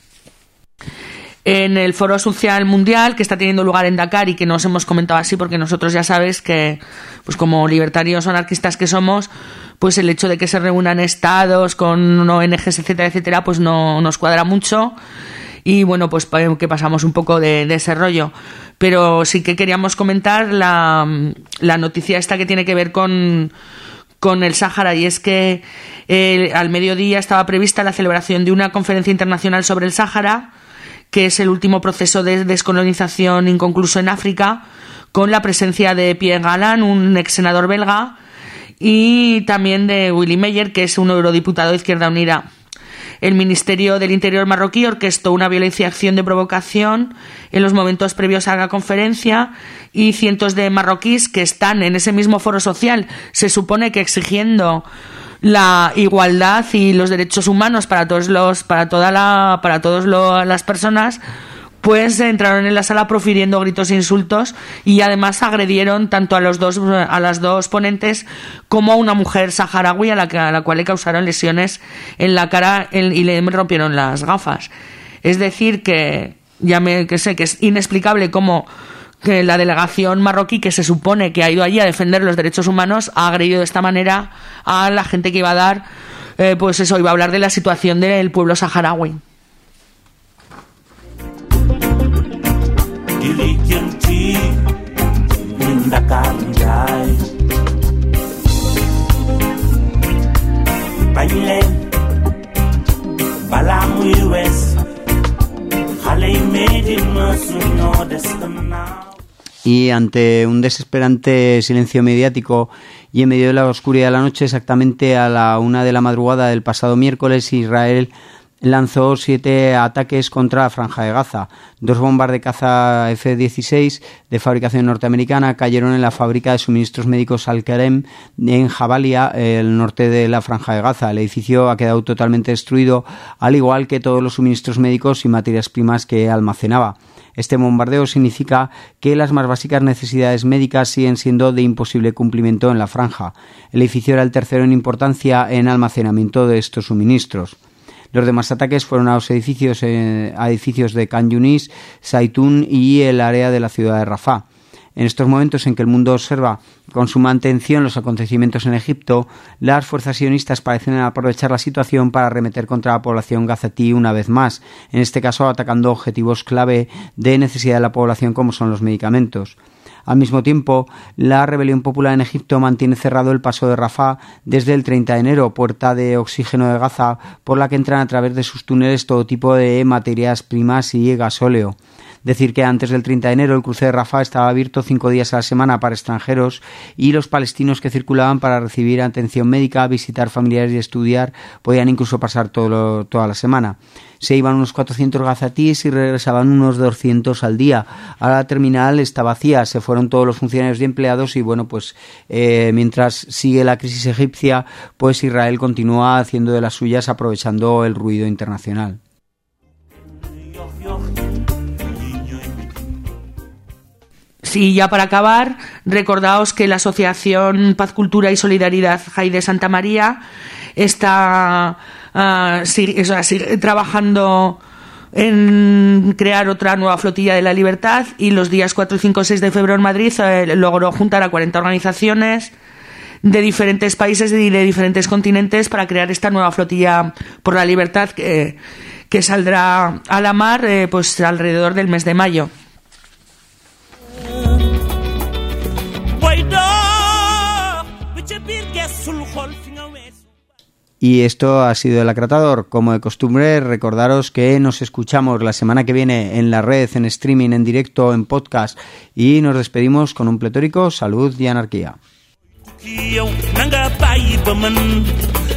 en el Foro Social Mundial que está teniendo lugar en Dakar y que nos hemos comentado así porque nosotros ya sabes que pues como libertarios o anarquistas que somos, pues el hecho de que se reúnan estados con O N Ges, etcétera, etcétera, pues no nos cuadra mucho y bueno, pues que pasamos un poco de, de ese rollo. Pero sí que queríamos comentar la, la noticia esta que tiene que ver con, con el Sáhara, y es que eh, al mediodía estaba prevista la celebración de una conferencia internacional sobre el Sáhara, que es el último proceso de descolonización inconcluso en África, con la presencia de Pierre Galland, un ex senador belga, y también de Willy Meyer, que es un eurodiputado de Izquierda Unida. El Ministerio del Interior marroquí orquestó una violencia acción de provocación en los momentos previos a la conferencia, y cientos de marroquíes que están en ese mismo foro social, se supone que exigiendo la igualdad y los derechos humanos para todos los para toda la para todas las personas, pues entraron en la sala profiriendo gritos e insultos, y además agredieron tanto a los dos a las dos ponentes como a una mujer saharaui a la, que, a la cual le causaron lesiones en la cara y le rompieron las gafas. Es decir, que ya me que sé que es inexplicable cómo que la delegación marroquí, que se supone que ha ido allí a defender los derechos humanos, ha agredido de esta manera a la gente que iba a dar, eh, pues eso, iba a hablar de la situación del pueblo saharaui. Y ante un desesperante silencio mediático y en medio de la oscuridad de la noche, exactamente a la una de la madrugada del pasado miércoles, Israel lanzó siete ataques contra la Franja de Gaza. Dos bombas de caza F dieciséis de fabricación norteamericana cayeron en la fábrica de suministros médicos Al-Karem en Jabalia, el norte de la Franja de Gaza. El edificio ha quedado totalmente destruido, al igual que todos los suministros médicos y materias primas que almacenaba. Este bombardeo significa que las más básicas necesidades médicas siguen siendo de imposible cumplimiento en la franja. El edificio era el tercero en importancia en almacenamiento de estos suministros. Los demás ataques fueron a los edificios, eh, a edificios de Khan Yunis, Saitún y el área de la ciudad de Rafah. En estos momentos en que el mundo observa con suma atención los acontecimientos en Egipto, las fuerzas sionistas parecen aprovechar la situación para arremeter contra la población gazatí una vez más, en este caso atacando objetivos clave de necesidad de la población como son los medicamentos. Al mismo tiempo, la rebelión popular en Egipto mantiene cerrado el paso de Rafah desde el treinta de enero, puerta de oxígeno de Gaza, por la que entran a través de sus túneles todo tipo de materias primas y gasóleo. Decir que antes del treinta de enero el cruce de Rafah estaba abierto cinco días a la semana para extranjeros y los palestinos que circulaban para recibir atención médica, visitar familiares y estudiar podían incluso pasar todo lo, toda la semana. Se iban unos cuatrocientos gazatíes y regresaban unos doscientos al día. Ahora la terminal está vacía, se fueron todos los funcionarios y empleados y bueno, pues eh, mientras sigue la crisis egipcia, pues Israel continúa haciendo de las suyas aprovechando el ruido internacional. Sí, ya para acabar, recordaos que la Asociación Paz, Cultura y Solidaridad Jai de Santa María está uh, sigue, o sea, sigue trabajando en crear otra nueva flotilla de la libertad y los días cuatro, cinco, seis de febrero en Madrid eh, logró juntar a cuarenta organizaciones de diferentes países y de diferentes continentes para crear esta nueva flotilla por la libertad que, que saldrá a la mar eh, pues alrededor del mes de mayo. Y esto ha sido el Acratador. Como de costumbre, recordaros que nos escuchamos la semana que viene en la red, en streaming, en directo, en podcast, y nos despedimos con un pletórico salud y anarquía.